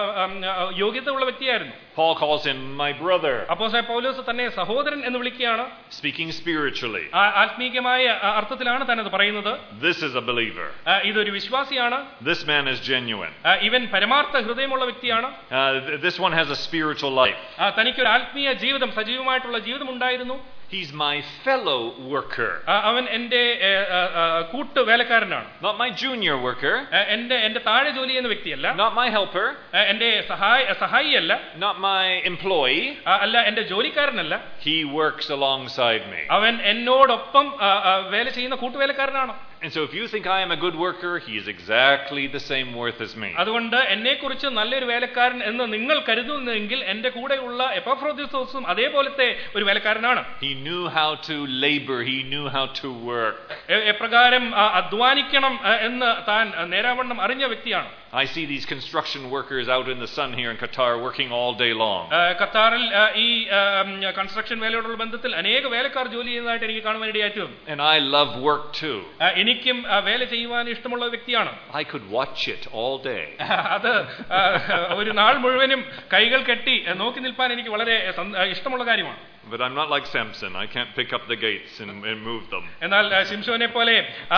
യോഗ്യത ഉള്ള വ്യക്തിയായിരുന്നു. Paul calls him my brother. അപ്പോസ്തലനായ പൗലോസ് തന്നെ സഹോദരൻ എന്ന് വിളിക്കുകയാണ്. Speaking spiritually. ആത്മീയമായ അർത്ഥത്തിലാണ് താൻ അത് പറയുന്നത്. This is a believer. ഇതൊരു വിശ്വാസിയാണ്. This man is genuine. ഇവൻ പരമാർത്ഥ ഹൃദയമുള്ള വ്യക്തിയാണ്. Uh, this one has a spiritual life. തനിക്കൊരു ആത്മീയ ജീവിതം, സജീവമായിട്ടുള്ള ജീവിതം ഉണ്ടായിരുന്നു. He's my fellow worker. അവൻ എൻ്റെ കൂട്ടു വേലക്കാരനാണ്. Not my junior worker. എൻ്റെ എൻ്റെ താഴെ ജോലി ചെയ്യുന്ന വ്യക്തിയല്ല. Not my helper. എൻ്റെ സഹായ സഹായിയല്ല. Not my employee. അല്ല, എൻ്റെ ജോലിക്കാരനല്ല. He works alongside me. അവൻ എന്നോടൊപ്പം വേല ചെയ്യുന്ന കൂട്ടുവേലക്കാരനാണ്. And so if you think I am a good worker, he is exactly the same worth as me. അതുകൊണ്ട് എന്നെക്കുറിച്ച് നല്ലൊരു വേലക്കാരൻ എന്ന് നിങ്ങൾ കരുതുന്നെങ്കിൽ എൻ്റെ കൂടെയുള്ള എപ്പഫ്രോദിത്തോസും അതേപോലത്തെ ഒരു വേലക്കാരനാണ്. He knew how to labor, he knew how to work. എപ്രകാരം അധ്വാനിക്കണം എന്ന് താൻ നേരാവണ്ണം അറിഞ്ഞ വ്യക്തിയാണ്. I see these construction workers out in the sun here in Qatar working all day long. ഖത്താറിൽ ഈ കൺസ്ട്രക്ഷൻ വേലയോടുള്ള ബന്ധത്തിൽ അനേക വേലക്കാർ ജോലി ചെയ്യുന്നതായിട്ട് എനിക്ക് കാണുവാൻ ഇടയായി. And I love work too. എനിക്കും വേല ചെയ്യുവാൻ ഇഷ്ടമുള്ള വ്യക്തിയാണ്. I could watch it all day. അത് ഒരു നാൾ മുഴുവനും കൈകൾ കെട്ടി നോക്കി നിൽപ്പാൻ എനിക്ക് വളരെ ഇഷ്ടമുള്ള കാര്യമാണ്. But I'm not like Samson. I can't pick up the gates and, and move them. എന്നാൽ ശിംശോനെ പോലെ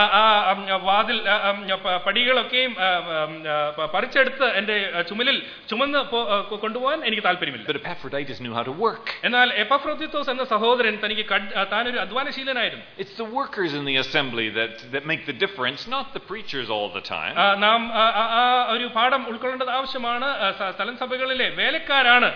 ആ വാതിൽ പടികളൊക്കെയും പറിച്ചെടുത്ത് എൻ്റെ ചുമലിൽ ചുമന്ന് കൊണ്ടുപോകാൻ എനിക്ക് താല്പര്യമില്ല. But Epaphroditus knew how to work. എന്നാൽ എപ്പഫ്രോദിത്തോസ് എന്ന സഹോദരൻ തനിക്ക് താനൊരു അധ്വാനശീലനായിരുന്നു. It's the workers in the assembly that that make the difference, not the preachers all the time. നാം ആ ഒരു പാഠം ഉൾക്കൊള്ളേണ്ടത് ആവശ്യമാണ്. സ്ഥലം സഭകളിലെ വേലക്കാരാണ്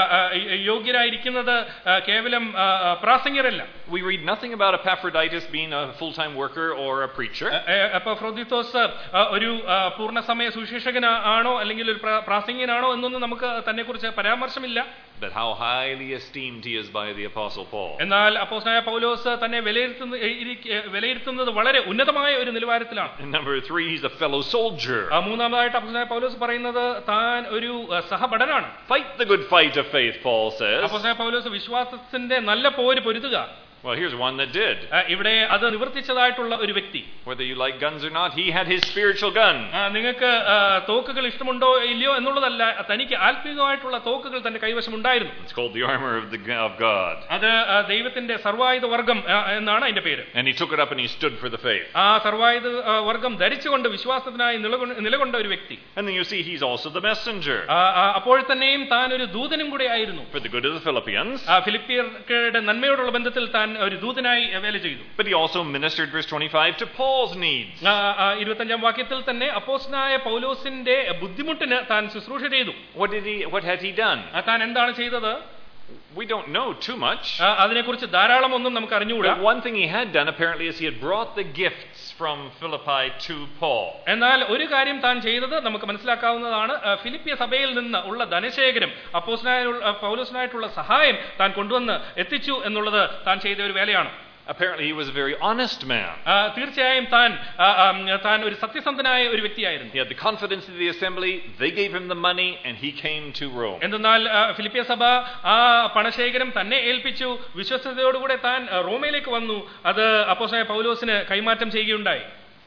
യോഗ്യരായിരിക്കുന്നത്, കേവലം പ്രാസംഗികരല്ല. We read nothing about Epaphroditus being a full-time worker or a preacher. എപ്പഫ്രോദിത്തോസ് ഒരു പൂർണ്ണസമയ സുവിശേഷകനാണോ അല്ലെങ്കിൽ ഒരു പ്രാസംഗികനാണോ എന്നൊന്നും നമുക്ക് തന്നെക്കുറിച്ച് പരാമർശമില്ല. But how highly esteemed he is by the apostle Paul. എന്നാൽ അപ്പോസ്തലനായ പൗലോസ് തന്നെ വിലയിരുത്തുന്ന വിലയിരുത്തുന്നത് വളരെ ഉന്നതമായ ഒരു നിലവാരത്തിലാണ്. Number three, he's a fellow soldier. മൂന്നാമതായിട്ട് അപ്പോസ്തലനായ പൗലോസ് പറയുന്നത് താൻ ഒരു സഹഭടനാണ്. Fight the good fight of faith, Paul says. അപ്പോസ്തലനായ പൗലോസ് വിശ്വാസത്തിന്റെ നല്ല പോര് പൊരുതുക. Well, here's one that did. ഇവിടെ അത് നിവർത്തിച്ചതായിട്ടുള്ള ഒരു വ്യക്തി. Whether you like guns or not, he had his spiritual gun. നിങ്ങൾക്ക് തോക്കുകൾ ഇഷ്ടമുണ്ടോ ഇല്ലയോ എന്നുള്ളതല്ല, തനിക്ക് ആത്മീയമായിട്ടുള്ള തോക്കുകൾ തന്റെ കൈവശം ഉണ്ടായിരുന്നു. It's called the armor of the of God. അത് ദൈവത്തിന്റെ സർവായുധ വർഗ്ഗം എന്നാണ് അതിന്റെ പേര്. And he took it up and he stood for the faith. ആ സർവായുധ വർഗ്ഗം ധരിച്ചുകൊണ്ട് വിശ്വാസത്തിനായി നിലകൊണ്ട ഒരു വ്യക്തി. And then you see he's also the messenger. അപ്പോൾ തന്നെയും താൻ ഒരു ദൂതനും കൂടെ ആയിരുന്നു. For the good of the Philippians. ഫിലിപ്പിയരുടെ നന്മയോടുള്ള ബന്ധത്തിൽ താൻ ഒരു ദൂതനായി വേല ചെയ്തു. But he also ministered, verse twenty-five, to Paul's needs. ഇരുപത്തഞ്ചാം വാക്യത്തിൽ തന്നെ അപ്പോസ്തലനായ പൗലോസിന്റെ ബുദ്ധിമുട്ടിന് താൻ ശുശ്രൂഷ ചെയ്തു. What did he what had he done? താൻ എന്താണ് ചെയ്തത്? We don't know too much. അതിനെക്കുറിച്ച് ധാരാളം ഒന്നും നമുക്ക് അറിഞ്ഞുകൂടാ. But one thing he had done apparently is he had brought the gifts from Philippi to Paul. എന്നാൽ ഒരു കാര്യം താൻ ചെയ്തത് നമുക്ക് മനസ്സിലാക്കാവുന്നതാണ്. ഫിലിപ്പിയ സഭയിൽ നിന്ന് ഉള്ള ധനശേഖരം അപ്പോസ്തലനായ പൗലോസിനായിട്ടുള്ള സഹായം താൻ കൊണ്ടുവന്ന് എത്തിച്ചു എന്നുള്ളത് താൻ ചെയ്ത ഒരു വേലയാണ്. Apparently he was a very honest man. തീർച്ചയായും താൻ താൻ ഒരു സത്യസന്ധനായ ഒരു വ്യക്തിയായിരുന്നു. He had the confidence of the assembly. They gave him the money and he came to Rome. എന്നാൽ ഫിലിപ്പിയ സഭ ആ പണശേഖരം തന്നെ ഏൽപ്പിച്ചു. വിശ്വസ്തയോടുകൂടെ താൻ റോമയിലേക്ക് വന്നു. അത് അപ്പോസ്തലനായ പൗലോസിന് കൈമാറ്റം ചെയ്യുകയുണ്ടായി.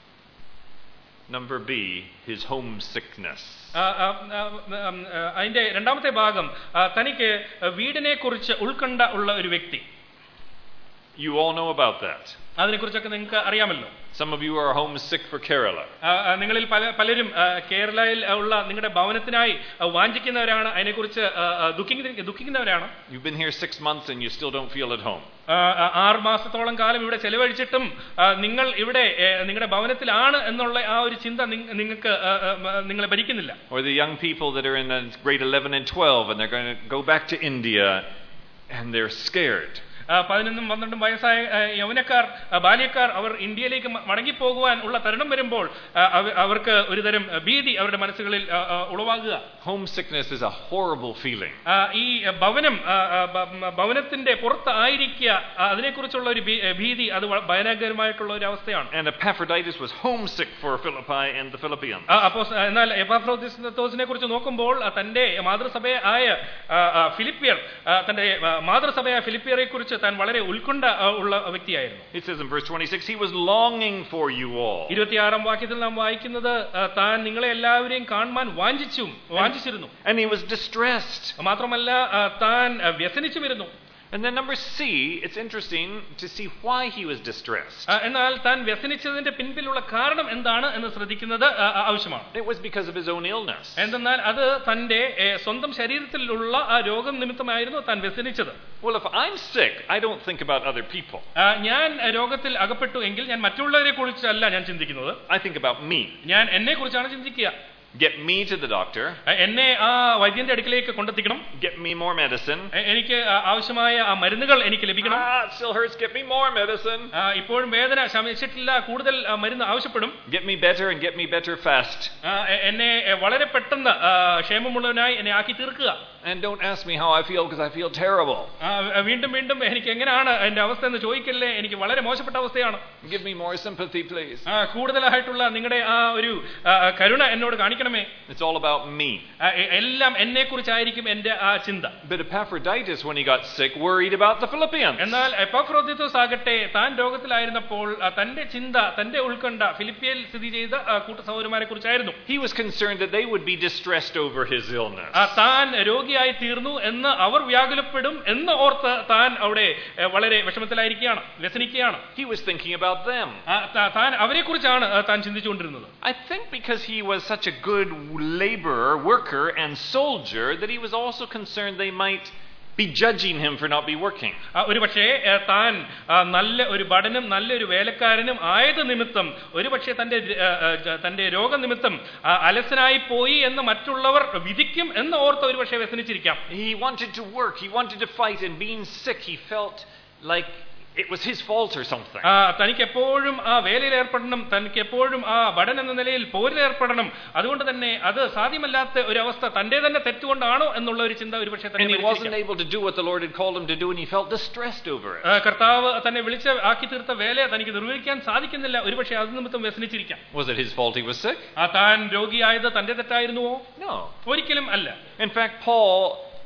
Number B, his homesickness. അതിന്റെ രണ്ടാമത്തെ ഭാഗം തനിക്ക് വീടിനെ കുറിച്ച് ഉത്കണ്ഠ ഉള്ള ഒരു വ്യക്തി. You all know about that. അതിനെക്കുറിച്ചൊക്കെ നിങ്ങൾക്ക് അറിയാമല്ലോ. Some of you are homesick for Kerala. നിങ്ങളിൽ പല പലരും കേരളയിൽ ഉള്ള നിങ്ങളുടെ ഭവനത്തിനായി വാഞ്ചിക്കുന്നവരാണ്, അതിനെക്കുറിച്ച് ദുഃഖിക്കുന്നവരാണ്. You've been here six months and you still don't feel at home. ആറ് മാസത്തോളം കാലം ഇവിടെ ചെലവഴിച്ചിട്ടും നിങ്ങൾ ഇവിടെ നിങ്ങളുടെ ഭവനത്തിലാണ് എന്നുള്ള ആ ഒരു ചിന്ത നിങ്ങൾക്ക് നിങ്ങളെ ഭരിക്കുന്നില്ല. Or the young people that are in grade eleven and twelve and they're going to go back to India and they're scared. പതിനൊന്നും പന്ത്രണ്ടും വയസ്സായ യൗവനക്കാർ, ബാല്യക്കാർ അവർ ഇന്ത്യയിലേക്ക് മടങ്ങിപ്പോകുവാൻ ഉള്ള തരുണം വരുമ്പോൾ അവർക്ക് ഒരുതരം ഭീതി അവരുടെ മനസ്സുകളിൽ ഉളവാകുക. Homesickness is a horrible feeling. ഈ ഭവനം ഭവനത്തിന്റെ പുറത്ത് ആയിരിക്കുക, അതിനെക്കുറിച്ചുള്ള ഒരു ഭീതി അത് ഭയാനകരമായിട്ടുള്ള ഒരു അവസ്ഥയാണ്. And Epaphroditus was homesick for Philippi and the Philippians. അപ്പോൾ എന്നാൽ എപ്പാഫ്രോദിത്തോസിനെ കുറിച്ച് നോക്കുമ്പോൾ തന്റെ മാതൃസഭയായ ഫിലിപ്പിയർ തന്റെ മാതൃസഭയായ ഫിലിപ്പിയറെ കുറിച്ച് കുറിച്ച് താൻ വളരെ ഉത്കണ്ഠ ഉള്ള വ്യക്തിയായിരുന്നു. It says in verse twenty-six, he was longing for you all. ഇരുപത്തിയാറാം വാക്യത്തിൽ നാം വായിക്കുന്നത് താൻ നിങ്ങളെ എല്ലാവരെയും കാണുവാൻ വാഞ്ചിച്ചു വാഞ്ചിച്ചിരുന്നു. And he was distressed. മാത്രമല്ല താൻ വ്യസനിച്ചുമിരുന്നു. And then number C, it's interesting to see why he was distressed. എന്നാൽ താൻ വ്യസനിച്ചതിന്റെ പിൻപിലുള്ള കാരണം എന്താണ് എന്ന് ശ്രദ്ധിക്കുന്നത് ആവശ്യമാണ്. It was because of his own illness. എന്തെന്നാൽ അത് തന്റെ സ്വന്തം ശരീരത്തിലുള്ള ആ രോഗം നിമിത്തമായിരുന്നു താൻ വ്യസനിച്ചത്. Well, if I'm sick, I don't think about other people. ഞാൻ രോഗത്തിൽ അകപ്പെട്ടു എങ്കിൽ ഞാൻ മറ്റുള്ളവരെ കുറിച്ചല്ല ഞാൻ ചിന്തിക്കുന്നത്. I think about me. ഞാൻ എന്നെ കുറിച്ചാണ് ചിന്തിക്കുക. Get me to the doctor. എന്നെ ആ വൈദ്യന്റെ അടുക്കലേക്ക് കൊണ്ടെത്തിക്കണം. Get me more medicine. എനിക്ക് ആവശ്യമായ ആ മരുന്നുകൾ എനിക്ക് ലഭിക്കണം. Ah, it still hurts. Get me more medicine. ഇപ്പോഴും വേദന ശമിച്ചിട്ടില്ല, കൂടുതൽ മരുന്ന് ആവശ്യപ്പെടും. Get me better and get me better fast. എന്നെ വളരെ പെട്ടെന്ന് ക്ഷേമമുള്ളവനായി എന്നെ ആക്കി തീർക്കുക. And don't ask me how I feel because I feel terrible. വീണ്ടും വീണ്ടും എനിക്ക് എങ്ങനെയാണ് എന്റെ അവസ്ഥ എന്ന് ചോദിക്കല്ലേ, എനിക്ക് വളരെ മോശപ്പെട്ട അവസ്ഥയാണ്. Give me more sympathy, please. കൂടുതലായിട്ടുള്ള നിങ്ങളുടെ ആ ഒരു കരുണ എന്നോട് കാണിക്കണമേ. It's all about me. എല്ലാം എന്നെ കുറിച്ചായിരിക്കും എന്റെ ആ ചിന്ത. But Epaphroditus, when he got sick, worried about the Philippians. എന്നാൽ എപ്പാഫ്രോദിത്തോസ് ആകട്ടെ താൻ രോഗത്തിലായിരുന്നപ്പോൾ തന്റെ ചിന്ത, തന്റെ ഉത്കണ്ഠ ഫിലിപ്പിയിൽ സ്ഥിതി ചെയ്ത കൂട്ട സഹോദരന്മാരെ കുറിച്ചായിരുന്നു. He was concerned that they would be distressed over his illness. താൻ രോഗിയായി തീർന്നു എന്ന് അവർ വ്യാകുലപ്പെടും എന്ന് ഓർത്ത് താൻ അവിടെ വളരെ വിഷമത്തിലായിരിക്കുകയാണ്, വ്യസനിക്കുകയാണ്. He was thinking about them. താൻ അവരെ കുറിച്ചാണ് താൻ ചിന്തിച്ചുകൊണ്ടിരുന്നത്. I think because he was such a good laborer, worker and soldier that he was also concerned they might be judging him for not be working. ഒരു പക്ഷേ താൻ നല്ല ഒരു ഭടനും നല്ലൊരു വേലക്കാരനും ആയത് നിമിത്തം ഒരു പക്ഷേ തന്റെ തന്റെ രോഗനിമിത്തം അലസനായി പോയി എന്ന് മറ്റുള്ളവർ വിധിക്കും എന്ന് ഓർത്ത് ഒരു പക്ഷേ വ്യസനിച്ചിരിക്കാം. He wanted to work, he wanted to fight, and being sick he felt like it was his fault or something. തനിക്ക് എപ്പോഴും ആ വേലയിൽ ഏർപ്പെടണം, തനിക്ക് എപ്പോഴും ആ ഭടൻ എന്ന നിലയിൽ പോരിൽ ഏർപ്പെടണം, അതുകൊണ്ട് തന്നെ അത് സാധ്യമല്ലാത്ത ഒരു അവസ്ഥ തന്റെ തന്നെ തെറ്റുകൊണ്ടാണോ എന്നുള്ള ഒരു ചിന്ത ഒരു പക്ഷേ And he wasn't able to do what the Lord had called him to do, and he felt distressed over it. കർത്താവ് തന്നെ വിളിച്ച് ആക്കി തീർത്ത വേല തനിക്ക് നിർവഹിക്കാൻ സാധിക്കുന്നില്ല, ഒരു പക്ഷേ അത് നിമിത്തം വ്യസനിച്ചിരിക്കാം. Was it his fault he was sick? താൻ രോഗിയായത് തന്റെ തെറ്റായിരുന്നുവോ? No, ഒരിക്കലും അല്ല. In fact, Paul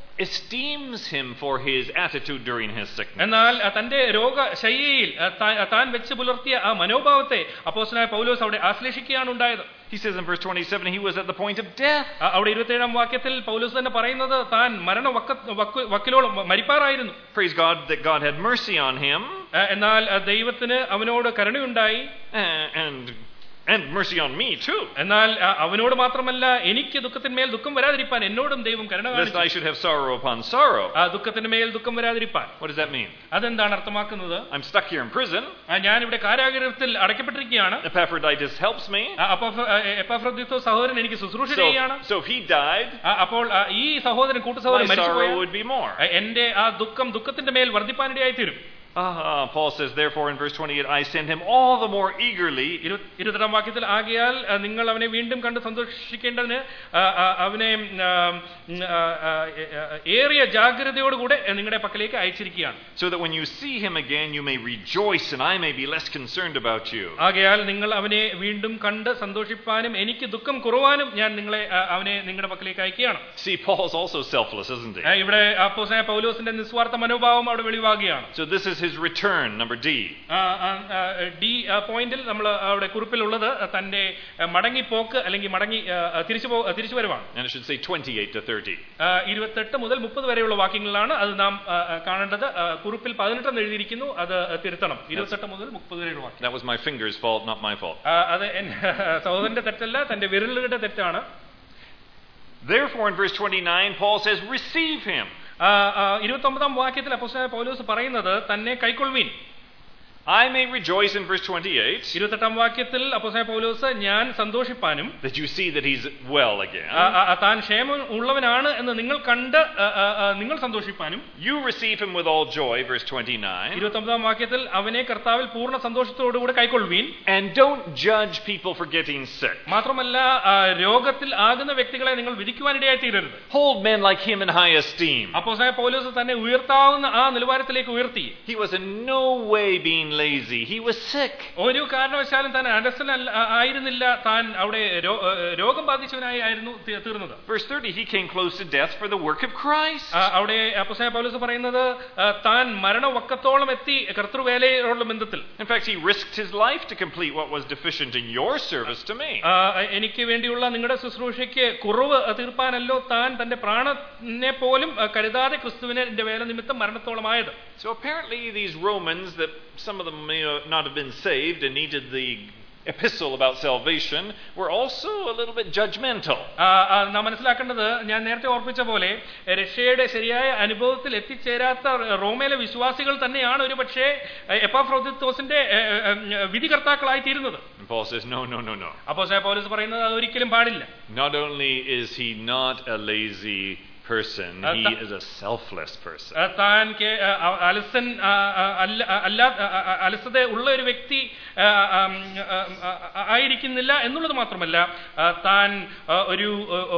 esteems him for his attitude during his sickness. എന്നാൽ തന്റെ രോഗശയ്യയിൽ താൻ വെച്ച് പുലർത്തിയ ആ മനോഭാവത്തെ അപ്പോസ്തലനായ പൗലോസ് അവിടെ ആശ്ലേഷിക്കുകയാണ് ഉണ്ടായത്. He says in verse twenty-seven, he was at the point of death. അവിടെ ഇരുപത്തിയേഴാം വാക്യത്തിൽ പൗലോസ് തന്നെ പറയുന്നത് താൻ മരണ വക്കിലോളം മരിപ്പാറായിരുന്നു. Praise God that God had mercy on him. എന്നാൽ ദൈവത്തിന് അവനോട് കരുണയുണ്ടായി. And And mercy on me too. എന്നാൽ അവനോട് മാത്രമല്ല എനിക്ക് ദുഃഖത്തിന്മേൽ ദുഃഖം വരാതിരിപ്പാൻ എന്നോടും ദൈവം കരുണ കാണിച്ചു. Lest I should have sorrow upon sorrow. ആ ദുഃഖത്തിന്മേൽ ദുഃഖം വരാതിരിപ്പാൻ. What does that mean? അതെന്താണ് അർത്ഥമാക്കുന്നത്? I'm stuck here in prison. ഞാൻ ഇവിടെ കാരാഗൃഹത്തിൽ അടയ്ക്കപ്പെട്ടിരിക്കുകയാണ്. Epaphroditus helps me. എപ്പാഫ്രോദിത്തോസ് സഹോദരൻ എനിക്ക് ശുശ്രൂഷ ചെയ്യുകയാണ്. So if he died, അപ്പോൾ ഈ സഹോദരൻ കൂട്ടുസഹോദരൻ മരിച്ചുപോയാൽ would be more. എന്റെ ആ ദുഃഖം ദുഃഖത്തിന്റെ മേൽ വർദ്ധിപ്പാനിടയായി തീരും. Ah, Paul says, therefore, in verse twenty-eight, I send him all the more eagerly. ഇരുപത്തെട്ടാം വാക്യത്തിൽ ആകയാൽ നിങ്ങൾ അവനെ വീണ്ടും കണ്ട് സന്തോഷിക്കേണ്ടതിന് അവനെ ഏറിയ ജാഗ്രതയോടുകൂടെ നിങ്ങളുടെ പക്കലേക്ക് അയച്ചിരിക്കുകയാണ്. So that when you see him again, you may rejoice, and I may be less concerned about you. ആകയാൽ നിങ്ങൾ അവനെ വീണ്ടും കണ്ട് സന്തോഷിപ്പാനും എനിക്ക് ദുഃഖം കുറവാനും ഞാൻ നിങ്ങളെ അവനെ നിങ്ങളുടെ പക്കലേക്ക് അയക്കുകയാണ്. See, Paul's also selfless, isn't he? ഇവിടെ അപ്പോസ്തലനായ പൗലോസിന്റെ നിസ്വാർത്ഥ മനോഭാവം അവിടെ വെളിവാകുകയാണ്. So this is his return, number D. D പോയിന്റിൽ നമ്മൾ അവിടെ കുറിപ്പിലുള്ളത് തന്റെ മടങ്ങിപ്പോക്ക് അല്ലെങ്കിൽ മടങ്ങി തിരിച്ചു തിരിച്ചു വരവാണ്. And it should say twenty-eight to thirty. ഇരുപത്തെട്ട് മുതൽ മുപ്പത് വരെയുള്ള വാക്യങ്ങളിലാണ് അത് നാം കാണേണ്ടത്. കുറിപ്പിൽ പതിനെട്ട് എന്ന് എഴുതിയിരിക്കുന്നു, അത് തിരുത്തണം. ഇരുപത്തെട്ട് മുതൽ മുപ്പത് വരെയുള്ള വാക്യം. That was my finger's fault, not my fault. അത് സഹോദരന്റെ തെറ്റല്ല, തന്റെ വിരലുകളുടെ തെറ്റാണ്. Therefore, in verse twenty-nine, Paul says, receive him. ഇരുപത്തൊമ്പതാം വാക്യത്തിൽ അപ്പോസ്തലനായ പൗലോസ് പറയുന്നത് തന്നെ കൈക്കൊള്ളുവീൻ. I may rejoice in verse twenty-eight. ഇരുപത്തെട്ടാം വാക്യത്തിൽ അപ്പോസ്തലനായ പൗലോസ് ഞാൻ സന്തോഷിപ്പാനും. That you see that he's well again. താൻ ക്ഷേമം ഉള്ളവനാണ് എന്ന് നിങ്ങൾ കണ്ട് നിങ്ങൾ സന്തോഷിപ്പാനും. You receive him with all joy, verse twenty-nine. ഇരുപത്തൊമ്പതാം വാക്യത്തിൽ അവനെ കർത്താവിൽ പൂർണ്ണ സന്തോഷത്തോടുകൂടി കൈക്കൊള്ളുവീൻ. And don't judge people for getting sick. മാത്രമല്ല രോഗത്തിൽ ആകുന്ന വ്യക്തികളെ നിങ്ങൾ വിധിക്കുവാനിടയായി തീരരുത്. Hold men like him in high esteem. അപ്പോസ്തലനായ പൗലോസ് തന്നെ ഉയർത്താവുന്ന ആ നിലവാരത്തിലേക്ക് ഉയർത്തി. He was in no way being lazy. He was sick. ഒരു കാരണവശാലും താൻ അലസനല്ല ആയിരുന്നില്ല, താൻ അവിടെ രോഗം ബാധിച്ചവനായി ആയിരുന്നു തീർന്നത്. Verse thirty, he came close to death for the work of Christ. അവിടെ അപ്പോസ്തലനായ പൗലോസ് പറയുന്നത് താൻ മരണവക്കത്തോളം എത്തി കർത്തൃവേലയോടുള്ള ബന്ധത്തിൽ. In fact, he risked his life to complete what was deficient in your service to me. എനിക്ക് വേണ്ടിയുള്ള നിങ്ങളുടെ ശുശ്രൂഷയ്ക്ക് കുറവ് തീർപ്പാനല്ലോ താൻ തന്റെ പ്രാണനെ പോലും കരുതാതെ ക്രിസ്തുവിനെ എന്റെ വേല നിമിത്തം മരണത്തോളമായത്. So apparently these Romans, that some of them may not have been saved and needed the epistle about salvation, were also a little bit judgmental. നാം മനസ്സിലാക്കേണ്ടത്, ഞാൻ നേരത്തെ ഓർപ്പിച്ച പോലെ രക്ഷയുടെ ശരിയായ അനുഭവത്തിൽ എത്തിച്ചേരാത്ത റോമയിലെ വിശ്വാസികൾ തന്നെയാണ് ഒരു പക്ഷേ എപ്പാഫ്രോദിത്തോസിന്റെ വിധികർത്താക്കളായി തീരുന്നത്. Paul says, no, no, no, no. അപ്പോസ്തലനായ പൗലോസ് പറയുന്നത് അത് ഒരിക്കലും പാടില്ല. Not only is he not a lazy person, he is a selfless person. താൻ അലസൻ അല്ല, അലസത ഉള്ള ഒരു വ്യക്തി ആയിരിക്കുന്നില്ല എന്നുള്ളത് മാത്രമല്ല, താൻ ഒരു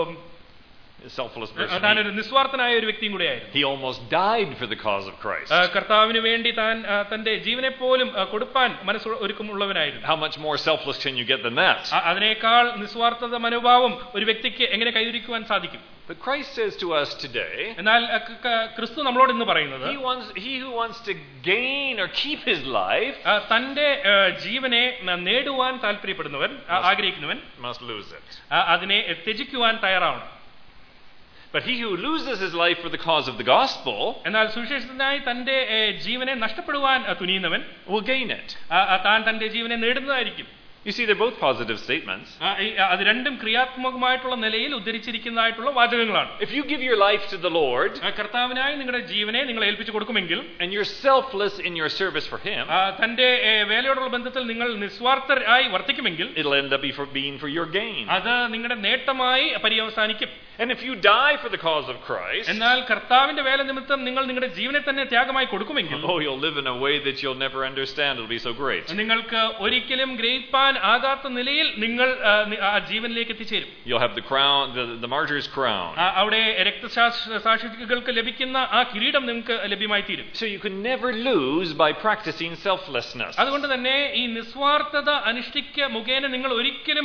selfless person. താൻ ഒരു നിസ്വാർത്ഥനായ ഒരു വ്യക്തിയും കൂടെയായിരുന്നു. He almost died for the cause of Christ. കർത്താവിന് വേണ്ടി താൻ തന്റെ ജീവനെ പോലും കൊടുപ്പാൻ മനസ്സ് ഒരുക്കമുള്ളവനായിരുന്നു. How much more selfless can you get than that? അതിനേക്കാൾ നിസ്വാർത്ഥത മനോഭാവം ഒരു വ്യക്തിക്ക് എങ്ങനെ കൈവരിക്കുവാൻ സാധിക്കും? But Christ says to us today, എന്നാൽ ക്രിസ്തു നമ്മളോട് ഇന്ന് പറയുന്നത്, he wants he who wants to gain or keep his life, തന്റെ ജീവനെ നേടുവാൻ താല്പര്യപ്പെടുന്നവൻ, ആഗ്രഹിക്കുന്നവൻ must lose it. അതിനെ ത്യജിക്കുവാൻ തയ്യാറാവണം. But he who loses his life for the cause of the gospel, എന്നാൽ സുവിശേഷത്തിനായി തന്റെ ജീവനെ നഷ്ടപ്പെടുവാൻ തുനിയുന്നവൻ will gain it. താൻ തന്റെ ജീവനെ നേടുന്നതായിരിക്കും. You see, they're both positive statements. അത് രണ്ടും ക്രിയാത്മകമായിട്ടുള്ള നിലയിൽ ഉദ്ധരിച്ചിരിക്കുന്നതായിട്ടുള്ള വാചകങ്ങളാണ്. If you give your life to the Lord, കർത്താവിനായി നിങ്ങളുടെ ജീവനെ നിങ്ങൾ ഏൽപ്പിച്ചു കൊടുക്കുമെങ്കിൽ, and you're selfless in your service for him, തന്റെ വേലയോടുള്ള ബന്ധത്തിൽ നിങ്ങൾ നിസ്വാർത്ഥരായി വർത്തിക്കുമെങ്കിൽ, it'll end up for being for your gain. അത് നിങ്ങളുടെ നേട്ടമായി പര്യവസാനിക്കും. And if you die for the cause of Christ, എന്നാൽ കർത്താവിന്റെ വേല നിമിത്തം നിങ്ങൾ നിങ്ങളുടെ ജീവനെ തന്നെ ത്യാഗമായി കൊടുക്കുമെങ്കിൽ, oh, you'll live in a way that you'll never understand. It'll be so great. നിങ്ങൾക്ക് ഒരിക്കലും ഗ്രഹിപ്പാൻ ആകാത്ത നിലയിൽ നിങ്ങൾ ആ ജീവനിലേക്ക് എത്തിച്ചേരും. You'll have the crown, the, the martyr's crown. അവിടെ രക്തസാക്ഷികൾക്ക് ലഭിക്കുന്ന ആ കിരീടം നിങ്ങൾക്ക് ലഭ്യമായി തീരും. So you can never lose by practicing selflessness. അതുകൊണ്ട് തന്നെ ഈ നിസ്വാർത്ഥത അനുഷ്ഠിക്ക മുഖേന നിങ്ങൾ ഒരിക്കലും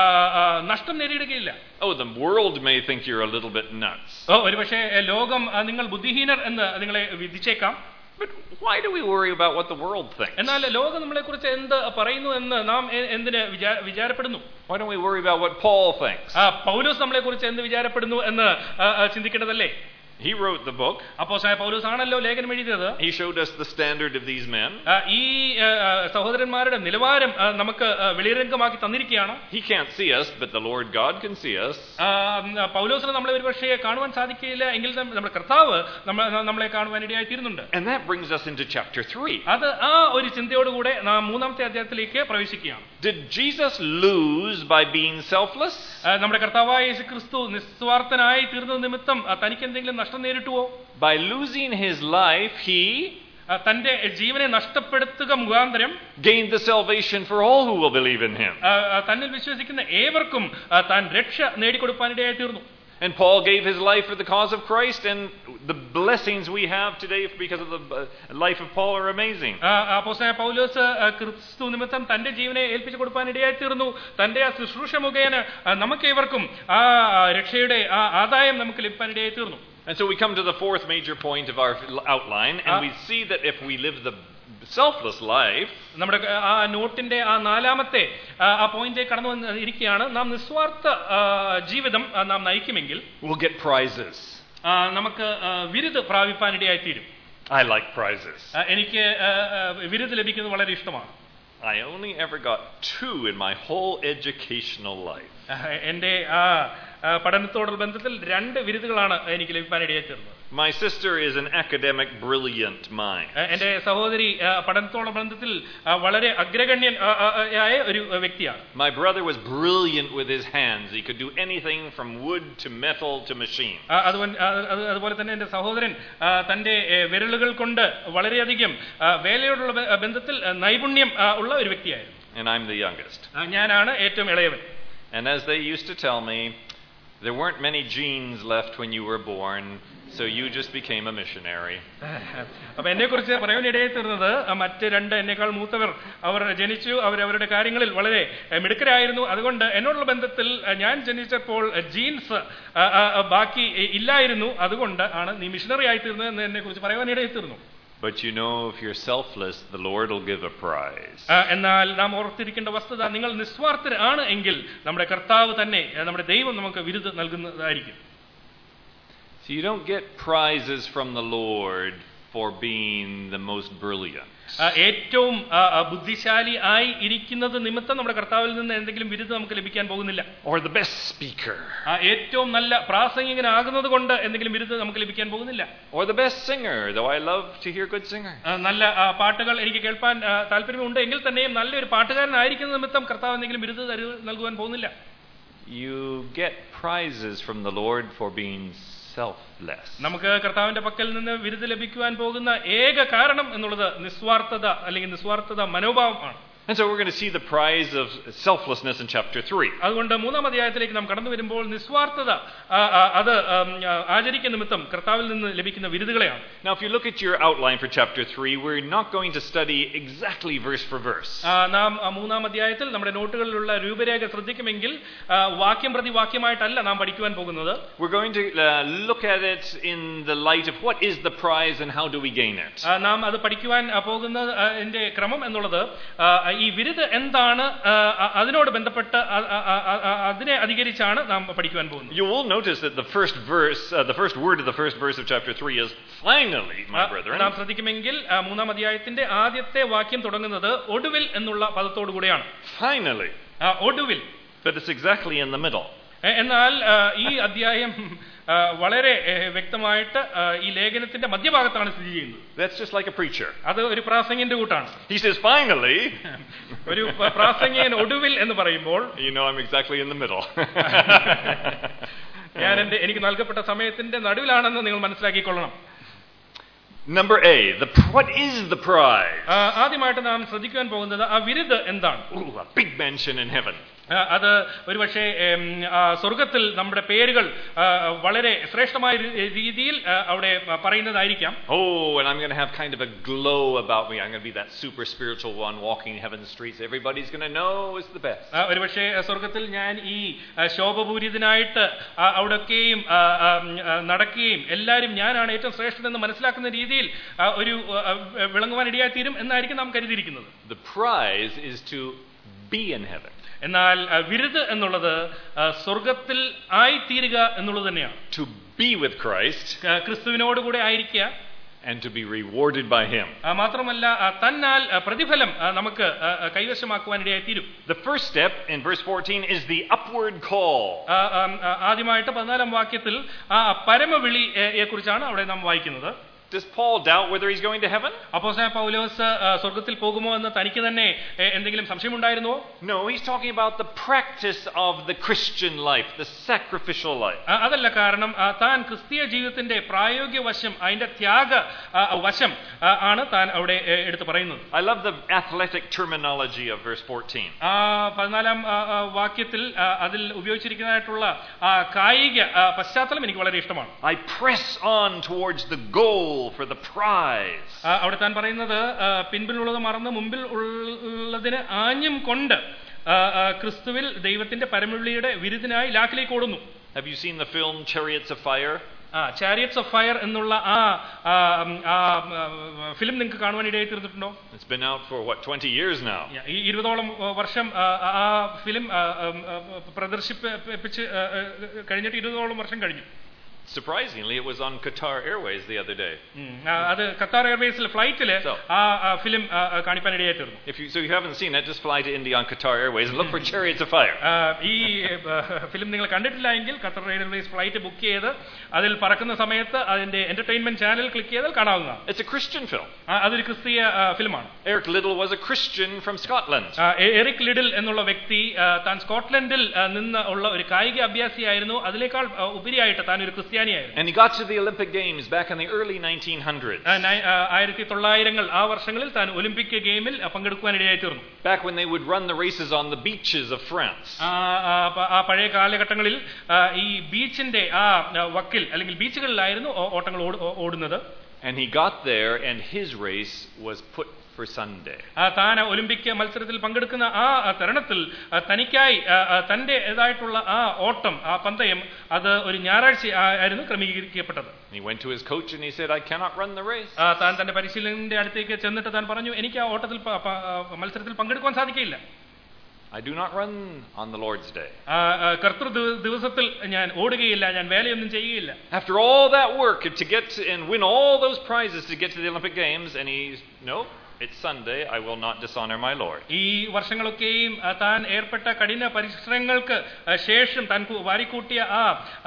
നഷ്ടം നേടിയിടുകയില്ല. Oh, the world may think you're a little bit nuts. ഓ, ഒരുപക്ഷേ ലോകം നിങ്ങൾ ബുദ്ധിഹീനർ എന്ന് നിങ്ങളെ വിധിച്ചേക്കാം. But why do we worry about what the world thinks? എന്നാൽ ലോകം നമ്മളെ കുറിച്ച് എന്ത് പറയുന്നു എന്ന് നാം എന്തിന് വിചാരപ്പെടുന്നു? Why don't we worry about what Paul thinks? ആ പൗലോസ് നമ്മളെ കുറിച്ച് എന്ത് വിചാരപ്പെടുന്നു എന്ന് ചിന്തിക്കേണ്ടതല്ലേ? He wrote the book. അപ്പോസ്തലനായ പൗലോസ് ആണല്ലോ ലേഖനം എഴുതിയത്. He showed us the standard of these men. ഈ സഹോദരന്മാരുടെ നിലവാരം നമുക്ക് വെളിരംഗമാക്കി തന്നിരിക്കുകയാണ്. He can't see us, but the Lord God can see us. പൗലോസിനെ നമ്മളെ ഒരുപക്ഷേ കാണുവാൻ സാധിക്കില്ല, എങ്കിൽ നമ്മുടെ കർത്താവ് നമ്മളെ കാണുവാൻ ഇടയായി തീരുന്നുണ്ട്. And that brings us into chapter three. അത് ആ ഒരു ചിന്തയോടുകൂടെ നാം മൂന്നാമത്തെ അധ്യായത്തിലേക്ക് പ്രവേശിക്കുകയാണ്. Did Jesus lose by being selfless? നമ്മുടെ കർത്താവായ യേശുക്രിസ്തു നിസ്വാർത്ഥനായി തീർന്ന നിമിത്തം തനിക്ക് എന്തെങ്കിലും നഷ്ടം നേരിട്ടുവോ? By losing his life, he തന്റെ ജീവനെ നഷ്ടപ്പെടുത്തുക മുഖാന്തരം gained the salvation for all who will believe in him. തന്നിൽ വിശ്വസിക്കുന്ന ഏവർക്കും താൻ രക്ഷ നേടിക്കൊടുക്കാനിടയായി തീർന്നു. And Paul gave his life for the cause of Christ, and the blessings we have today because of the life of Paul are amazing. അപ്പോസ്തലനായ പൗലോസ് ക്രിസ്തു നിമിത്തം തന്റെ ജീവനെ ഏൽപ്പിച്ചു കൊടുക്കാൻ ഇടയായി തീർന്നു. തന്റെ ആ ശുശ്രൂഷ മുഖേന നമുക്കേവർക്കും ആ രക്ഷയുടെ ആ ആദായം നമുക്ക് ലഭിക്കാൻ ഇടയായി തീർന്നു. And so we come to the fourth major point of our outline, and we see that if we live the selfless life, നമ്മുടെ ആ നോട്ടിന്റെ ആ നാലാമത്തെ ആ പോയിന്റിലേക്ക് കടന്നു വന്നിരിക്കുകയാണ്. നാം നിസ്വാർത്ഥ ജീവിതം നാം നയിക്കുമെങ്കിൽ we'll get prizes. നമുക്ക് വിരുദ് പ്രാപിപ്പാനിടയായി തീരും. I like prizes. എനിക്ക് വിരുദ് ലഭിക്കുന്നത് വളരെ ഇഷ്ടമാണ്. I only ever got two in my whole educational life. എന്റെ ആ പഠനത്തോടുള്ള ബന്ധത്തിൽ രണ്ട് വിരുദുകളാണ് എനിക്ക് ലഭിക്കാനിടയായി തീർന്നത്. My sister is an academic brilliant mind. എന്റെ സഹോദരി പഠനത്തോടുള്ള ബന്ധത്തിൽ വളരെ അഗ്രഗണ്യനായ ഒരു വ്യക്തിയാണ്. My brother was brilliant with his hands. He could do anything from wood to metal to machine. അതുപോലെ തന്നെ എന്റെ സഹോദരൻ തന്റെ വിരലുകൾ കൊണ്ട് വളരെയധികം വേലയോടുള്ള ബന്ധത്തിൽ നൈപുണ്യം ഉള്ള ഒരു വ്യക്തിയായിരുന്നു. And I'm the youngest. ഞാനാണ് ഏറ്റവും ഇളയവൻ. And as they used to tell me, There weren't many genes left when you were born, so you just became a missionary. അപ്പൊ എന്നെ കുറിച്ച് പറയാനിടയായി തീർന്നത് മറ്റ് രണ്ട് എന്നേക്കാൾ മൂത്തവർ അവർ ജനിച്ചു, അവർ അവരുടെ കാര്യങ്ങളിൽ വളരെ മിടുക്കരായിരുന്നു. അതുകൊണ്ട് എന്നോടുള്ള ബന്ധത്തിൽ ഞാൻ ജനിച്ചപ്പോൾ ജീൻസ് ബാക്കി ഇല്ലായിരുന്നു, അതുകൊണ്ട് ആണ് നീ മിഷണറി ആയി തീർന്നത് എന്ന് എന്നെ കുറിച്ച് പറയാനിടയായി തീർന്നു. But you know, if you're selfless, the Lord will give a prize. എന്നാൽ നാം ഓർത്തിരിക്കേണ്ട വസ്തുത, നിങ്ങൾ നിസ്വാർത്ഥരാണ് എങ്കിൽ നമ്മുടെ കർത്താവ് തന്നെ, നമ്മുടെ ദൈവം നമുക്ക് വിരുദ് നൽകുന്നതായിരിക്കും. So you don't get prizes from the Lord for being the most brilliant. ഏറ്റവും ബുദ്ധിശാലി ആയി ഇരിക്കുന്നത് നിമിത്തം നമ്മുടെ കർത്താവിൽ നിന്ന് എന്തെങ്കിലും വിരുദ് നമുക്ക് ലഭിക്കാൻ പോകുന്നില്ല. Or the best speaker. ഏറ്റവും നല്ല പ്രാസംഗികനാകുന്നത് കൊണ്ട് എന്തെങ്കിലും വിരുദ് നമുക്ക് ലഭിക്കാൻ പോകുന്നില്ല. Or the best singer, though I love to hear good singers. നല്ല പാട്ടുകൾ എനിക്ക് കേൾപ്പാൻ താല്പര്യമുണ്ട് എങ്കിൽ തന്നെയും നല്ലൊരു പാട്ടുകാരനായിരിക്കുന്ന നിമിത്തം കർത്താവ് എന്തെങ്കിലും വിരുദ് നൽകുവാൻ പോകുന്നില്ല. You get prizes from the Lord for being selfless. നമുക്ക് കർത്താവിന്റെ പക്കൽ നിന്ന് വിരുദ് ലഭിക്കുവാൻ പോകുന്ന ഏക കാരണം എന്നുള്ളത് നിസ്വാർത്ഥത അല്ലെങ്കിൽ നിസ്വാർത്ഥത മനോഭാവമാണ്. And so we're going to see the prize of selflessness in chapter three. അതുകൊണ്ട് മൂന്നാം അധ്യായത്തിലേക്ക് നാം കടന്നു വരുമ്പോൾ നിസ്വാർത്ഥത അത് ആചരിക്കുന്ന നിമിത്തം കർത്താവിൽ നിന്ന് ലഭിക്കുന്ന വിരുദുകളെയാണ്. Now if you look at your outline for chapter three, we're not going to study exactly verse for verse. നാം മൂന്നാം അധ്യായത്തിൽ നമ്മുടെ നോട്ടുകളിലുള്ള രൂപരേഖ ശ്രദ്ധിക്കുമെങ്കിൽ വാക്യം പ്രതി വാക്യമായിട്ടല്ല നാം പഠിക്കുവാൻ പോകുന്നത്. We're going to uh, look at it in the light of what is the prize and how do we gain it. നാം അത് പഠിക്കുവാൻ പോകുന്നതിന്റെ ക്രമം എന്നുള്ളത് ഈ വിരുദ് എന്താണ് അതിനോട് ബന്ധപ്പെട്ട് അതിനെ അധികരിച്ചാണ് നാം പഠിക്കുവാൻ പോകുന്നത്. You will notice that the first verse, uh, the first word of the first verse of chapter three is finally, my brethren. നാം ശ്രദ്ധിക്കുമെങ്കിൽ മൂന്നാം അധ്യായത്തിന്റെ ആദ്യത്തെ വാക്യം തുടങ്ങുന്നത് ഒടുവിൽ എന്നുള്ള പദത്തോടു കൂടിയാണ്. Finally. ഒടുവിൽ. But it's exactly in the middle. എന്നാൽ ഈ അധ്യായം വളരെ വ്യക്തമായിട്ട് ഈ ലേഖനത്തിന്റെ മധ്യഭാഗത്താണ് സ്ഥിതി ചെയ്യുന്നത്. That's just like a preacher. അത് ഒരു പ്രാസംഗികന്റെ കൂട്ടാണ്. He says finally. ഒരു പ്രാസംഗികൻ ഒടുവിൽ എന്ന് പറയുമ്പോൾ you know I'm exactly in the middle. ഞാൻ എന്റെ എനിക്ക് നൽകപ്പെട്ട സമയത്തിന്റെ നടുവിലാണെന്ന് നിങ്ങൾ മനസ്സിലാക്കിക്കൊള്ളണം. Number A, the what is the prize? ആദ്യമായിട്ട് നാം ശ്രദ്ധിക്കാൻ പോകുന്നത് ആ വിരുദ് എന്താണ്. Ooh, a big mansion in heaven. അത് ഒരുപക്ഷെ സ്വർഗത്തിൽ നമ്മുടെ പേരുകൾ വളരെ ശ്രേഷ്ഠമായ രീതിയിൽ അവിടെ പറയുന്നതായിരിക്കാം. Oh, and I'm going to have kind of a glow about me. I'm going to be that super spiritual one walking heaven's streets. Everybody's going to know it's the best. ഒരുപക്ഷെ സ്വർഗത്തിൽ ഞാൻ ഈ ശോഭപൂരിതനായിട്ട് അവിടെയൊക്കെയും നടക്കുകയും എല്ലാവരും ഞാനാണ് ഏറ്റവും ശ്രേഷ്ഠനെന്ന് മനസ്സിലാക്കുന്ന രീതിയിൽ ഒരു വിളങ്ങുവാൻ ഇടയായി തീരും എന്നായിരിക്കും നാം കരുതിയിരിക്കുന്നത്. The prize is to be in heaven. എന്നാൽ വിരുദ് എന്നുള്ളത് സ്വർഗത്തിൽ ആയിത്തീരുക എന്നുള്ളത് തന്നെയാണ്. To be with Christ. ക്രിസ്തുവിനോട് കൂടെ ആയിരിക്കുക. And to be rewarded by him. മാത്രമല്ല തന്നാൽ പ്രതിഫലം നമുക്ക് കൈവശമാക്കുവാൻ ഇടയായി തീരും. The first step in verse fourteen is the upward call. ആദ്യമായിട്ട് പതിനാലാം വാക്യത്തിൽ ആ പരമവിളിയെ കുറിച്ചാണ് അവിടെ നാം വായിക്കുന്നത്. Does Paul doubt whether he's going to heaven? അപ്പോസ്തലൻ പൗലോസ് സ്വർഗ്ഗത്തിൽ പോകുമോ എന്ന് തനിക്ക് തന്നെ എന്തെങ്കിലും സംശയമുണ്ടായിരുന്നോ? No, he's talking about the practice of the Christian life, the sacrificial life. അതല്ല, കാരണം താൻ ക്രിസ്തീയ ജീവിതത്തിന്റെ പ്രായോഗിക വശം, അതിന്റെ ത്യാഗ വശം ആണ് താൻ അവിടെ എടുത്തു പറയുന്നത്. I love the athletic terminology of verse fourteen. ആ പതിനാലാം വാക്യത്തിൽ അതിൽ ഉപയോഗിച്ചിരിക്കുന്നതായിട്ടുള്ള കായിക പശ്ചാത്തലം എനിക്ക് വളരെ ഇഷ്ടമാണ്. I press on towards the goal for the prize. അവിടെ താൻ പറയുന്നത് പിൻപിലുള്ളത് മറന്ന് മുമ്പിൽ ഉള്ളതിന് ആഞ്ഞും കൊണ്ട് ക്രിസ്തുവിൽ ദൈവത്തിന്റെ പരമവിളിയുടെ വിരുദിനായി ലാക്കിലേക്ക് ഓടുന്നു. Have you seen the film Chariots of Fire? ആ ചാരിയറ്റ്സ് ഓഫ് ഫയർ എന്നുള്ള ആ ഫിലിം നിങ്ങൾക്ക് കാണുവാൻ ഇടയായി തീർന്നിട്ടുണ്ടോ? It's been out for what twenty years now. ഈ ഇരുപതോളം വർഷം ആ ഫിലിം പ്രദർശിപ്പിച്ച് കഴിഞ്ഞിട്ട് ഇരുപതോളം വർഷം കഴിഞ്ഞു. Surprisingly, it was on Qatar Airways the other day. അത് ഖത്താർ എയർവേസിലെ ഫ്ലൈറ്റിൽ ആ ഫിലിം കാണിക്കാൻ ഇടയായി തീർന്നു. If you so you haven't seen it, just fly to India on Qatar Airways and look for Chariots of Fire. ഈ ഫിലിം നിങ്ങൾ കണ്ടിട്ടില്ല എങ്കിൽ ഖത്തർ എയർവേസ് ഫ്ലൈറ്റ് ബുക്ക് ചെയ്ത് അതിൽ പറക്കുന്ന സമയത്ത് അതിന്റെ എന്റർടൈൻമെന്റ് ചാനൽ ക്ലിക്ക് ചെയ്താൽ കാണാവുന്നതാണ്. It's a Christian film. അതൊരു ക്രിസ്തീയ ഫിലിമാണ്. Eric Liddell was a Christian from Scotland. Eric Liddell എന്നുള്ള വ്യക്തി താൻ സ്കോട്ട്ലൻഡിൽ നിന്ന് ഉള്ള ഒരു കായിക അഭ്യാസിയായിരുന്നു. അതിനേക്കാൾ ഉപരിയായിട്ട് താൻ ഒരു ക്രിസ്ത്യാനി ക്രിസ്ത്യാനിയായിരുന്നു. And he got to the Olympic Games back in the early nineteen hundreds. ആയിരത്തി തൊള്ളായിരങ്ങൾ ആ വർഷങ്ങളിൽ താൻ ഒളിമ്പിക് ഗെയിമിൽ പങ്കെടുക്കുവാനിടയായി തീർന്നു. Back when they would run the races on the beaches of France. ആ പഴയ കാലഘട്ടങ്ങളിൽ ഈ ബീച്ചിന്റെ ആ വക്കിൽ അല്ലെങ്കിൽ ബീച്ചുകളിലായിരുന്നു ഓട്ടങ്ങൾ ഓടുന്നത്. And he got there and his race was put for Sunday. താൻ ഒളിമ്പിക് മത്സരത്തിൽ പങ്കെടുക്കുന്ന ആ തരുണത്തിൽ തനിക്കായി തന്റേതായിട്ടുള്ള ആ ഓട്ടം ആ പന്തയം അത് ഒരു ഞായറാഴ്ച ആയിരുന്നു ക്രമീകരിക്കപ്പെട്ടത്. He went to his coach and he said, I cannot run the race. താൻ തന്റെ പരിശീലകന്റെ അടുത്തേക്ക് ചെന്നിട്ട് താൻ പറഞ്ഞു, എനിക്ക് ആ ഓട്ടത്തിൽ മത്സരത്തിൽ പങ്കെടുക്കാൻ സാധിക്കില്ല. I do not run on the Lord's day. കർത്തൃ ദിവസത്തിൽ ഞാൻ ഓടുകയില്ല, ഞാൻ വേലയൊന്നും ചെയ്യുകയില്ല. After all that work to get and win all those prizes to get to the Olympic Games, and he's no, it's Sunday, I will not dishonor my Lord. ഈ വർഷങ്ങളൊക്കെയും താൻ ഏർപ്പെട്ട കഠിന പരിശ്രമങ്ങൾക്ക് ശേഷം താൻ വാരിക്കൂട്ടിയ ആ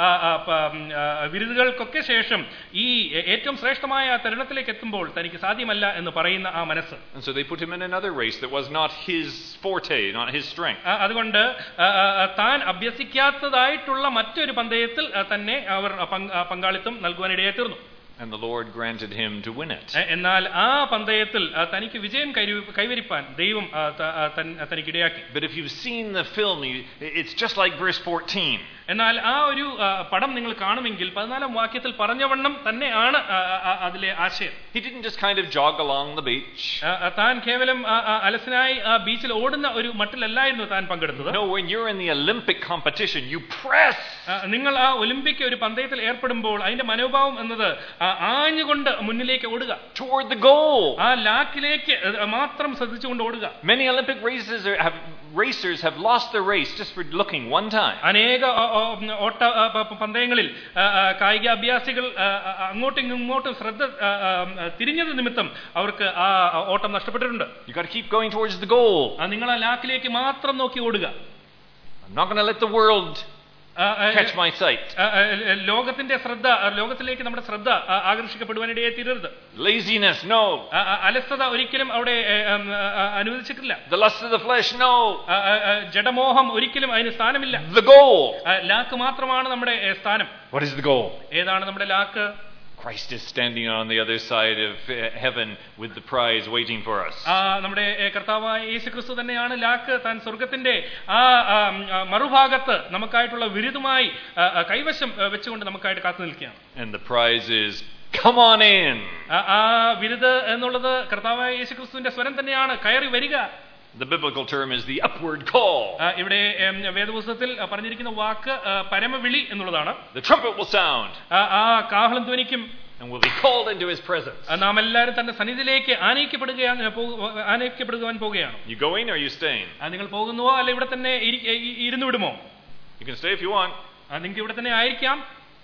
വിരുദുകൾക്കൊക്കെ ശേഷം ഈ ഏറ്റവും ശ്രേഷ്ഠമായ തരുണത്തിലേക്ക് എത്തുമ്പോൾ തനിക്ക് സാധ്യമല്ല എന്ന് പറയുന്ന ആ മനസ്സ്. And so they put him in another race that was not his forte, not his strength. അതുകൊണ്ട് താൻ അഭ്യസിക്കാത്തതായിട്ടുള്ള മറ്റൊരു പന്തയത്തിൽ തന്നെ അവർ പങ്കാളിത്തം നൽകുവാനിടയായി തീർന്നു. And the Lord granted him to win it. എന്നാൽ ആ പന്തയത്തിൽ തനിക്ക് വിജയം കൈവരിപ്പാൻ ദൈവം തനിക്കിടയാക്കി. But if you've seen the film, it's just like verse fourteen. എന്നാൽ ആ ഒരു പടം നിങ്ങൾ കാണുമെങ്കിൽ പതിനാലാം വാക്യത്തിൽ പറഞ്ഞവണ്ണം തന്നെയാണ് അതിലെ ആശയം. He didn't just kind of jog along the beach. താൻ കേവലം അലസനായി ആ ബീച്ചിൽ ഓടുന്ന ഒരു മട്ടിലല്ലായിരുന്നു താൻ പങ്കെടുത്തത്. No, when you're in the Olympic competition, you press. നിങ്ങൾ ആ ഒളിമ്പിക് ഒരു പന്തയത്തിൽ ഏർപ്പെടുമ്പോൾ അതിന്റെ മനോഭാവം എന്നത് ആഞ്ഞുകൊണ്ട് മുന്നിലേക്ക് ഓടുക, toward the goal. ആ ലാക്കിലേക്ക് മാത്രം ശ്രദ്ധിച്ചുകൊണ്ട് ഓടുക. Many Olympic races are, have racers have lost their race just for looking one time. അനേക ഓട്ട പന്തയങ്ങളിൽ കായിക അഭ്യാസികൾ അങ്ങോട്ടും ഇങ്ങോട്ടും ശ്രദ്ധ തിരിഞ്ഞത് നിമിത്തം അവർക്ക് ആ ഓട്ടം നഷ്ടപ്പെട്ടിട്ടുണ്ട്. You got to keep going towards the goal. നിങ്ങൾ ആ ലാക്കിലേക്ക് മാത്രം നോക്കി ഓടുക. I'm not going to let the world catch my sight. ലോകത്തിന്റെ ശ്രദ്ധ ലോകത്തിലേക്ക് നമ്മുടെ ശ്രദ്ധ ആകർഷിക്കപ്പെടുവാനിടയായി തീരരുത്. Laziness, no. അലസത ഒരിക്കലും അവിടെ അനുവദിച്ചിട്ടില്ല. The lust of the flesh, no. ജഡമോഹം ഒരിക്കലും അതിന് സ്ഥാനമില്ല. The goal. ലാക്ക് മാത്രമാണ് നമ്മുടെ സ്ഥാനം. What is the goal? ഏതാണ് നമ്മുടെ lakh? Christ is standing on the other side of heaven with the prize waiting for us. ആ നമ്മുടെ കർത്താവായ യേശുക്രിസ്തു തന്നെയാണ് ലാക്ക്. താൻ സ്വർഗ്ഗത്തിന്റെ ആ മറുഭാഗത്ത് നമുക്കായിട്ടുള്ള വിരുദുമായി കൈവശം വെച്ചുകൊണ്ട് നമുക്കായിട്ട് കാത്തു നിൽക്കുകയാണ്. And the prize is, come on in. ആ വിരുദ് എന്നുള്ളത് കർത്താവായ യേശുക്രിസ്തുവിന്റെ സ്വരം തന്നെയാണ്, കയറി വരിക. The biblical term is the upward call. ഇവിടെ വേദപുസ്തകത്തിൽ പറഞ്ഞിരിക്കുന്ന വാക്ക് പരമവിളി എന്നുള്ളതാണ്. The trumpet will sound. ആ കാഹളം ധ്വനിക്കും. And will be called into his presence. നാം എല്ലാവരും തന്റെ സന്നിധിയിലേക്ക് ആനയിക്കപ്പെടുകയാണ് ആനയിക്കപ്പെടുവാൻ പോവുകയാണ്. You going or you staying? നിങ്ങൾ പോകുന്നുവോ അല്ല ഇവിടെ തന്നെ ഇരുന്നു വിടുമോ? You can stay if you want. നിങ്ങൾക്ക് ഇവിടെ തന്നെ ആയിരിക്കാം.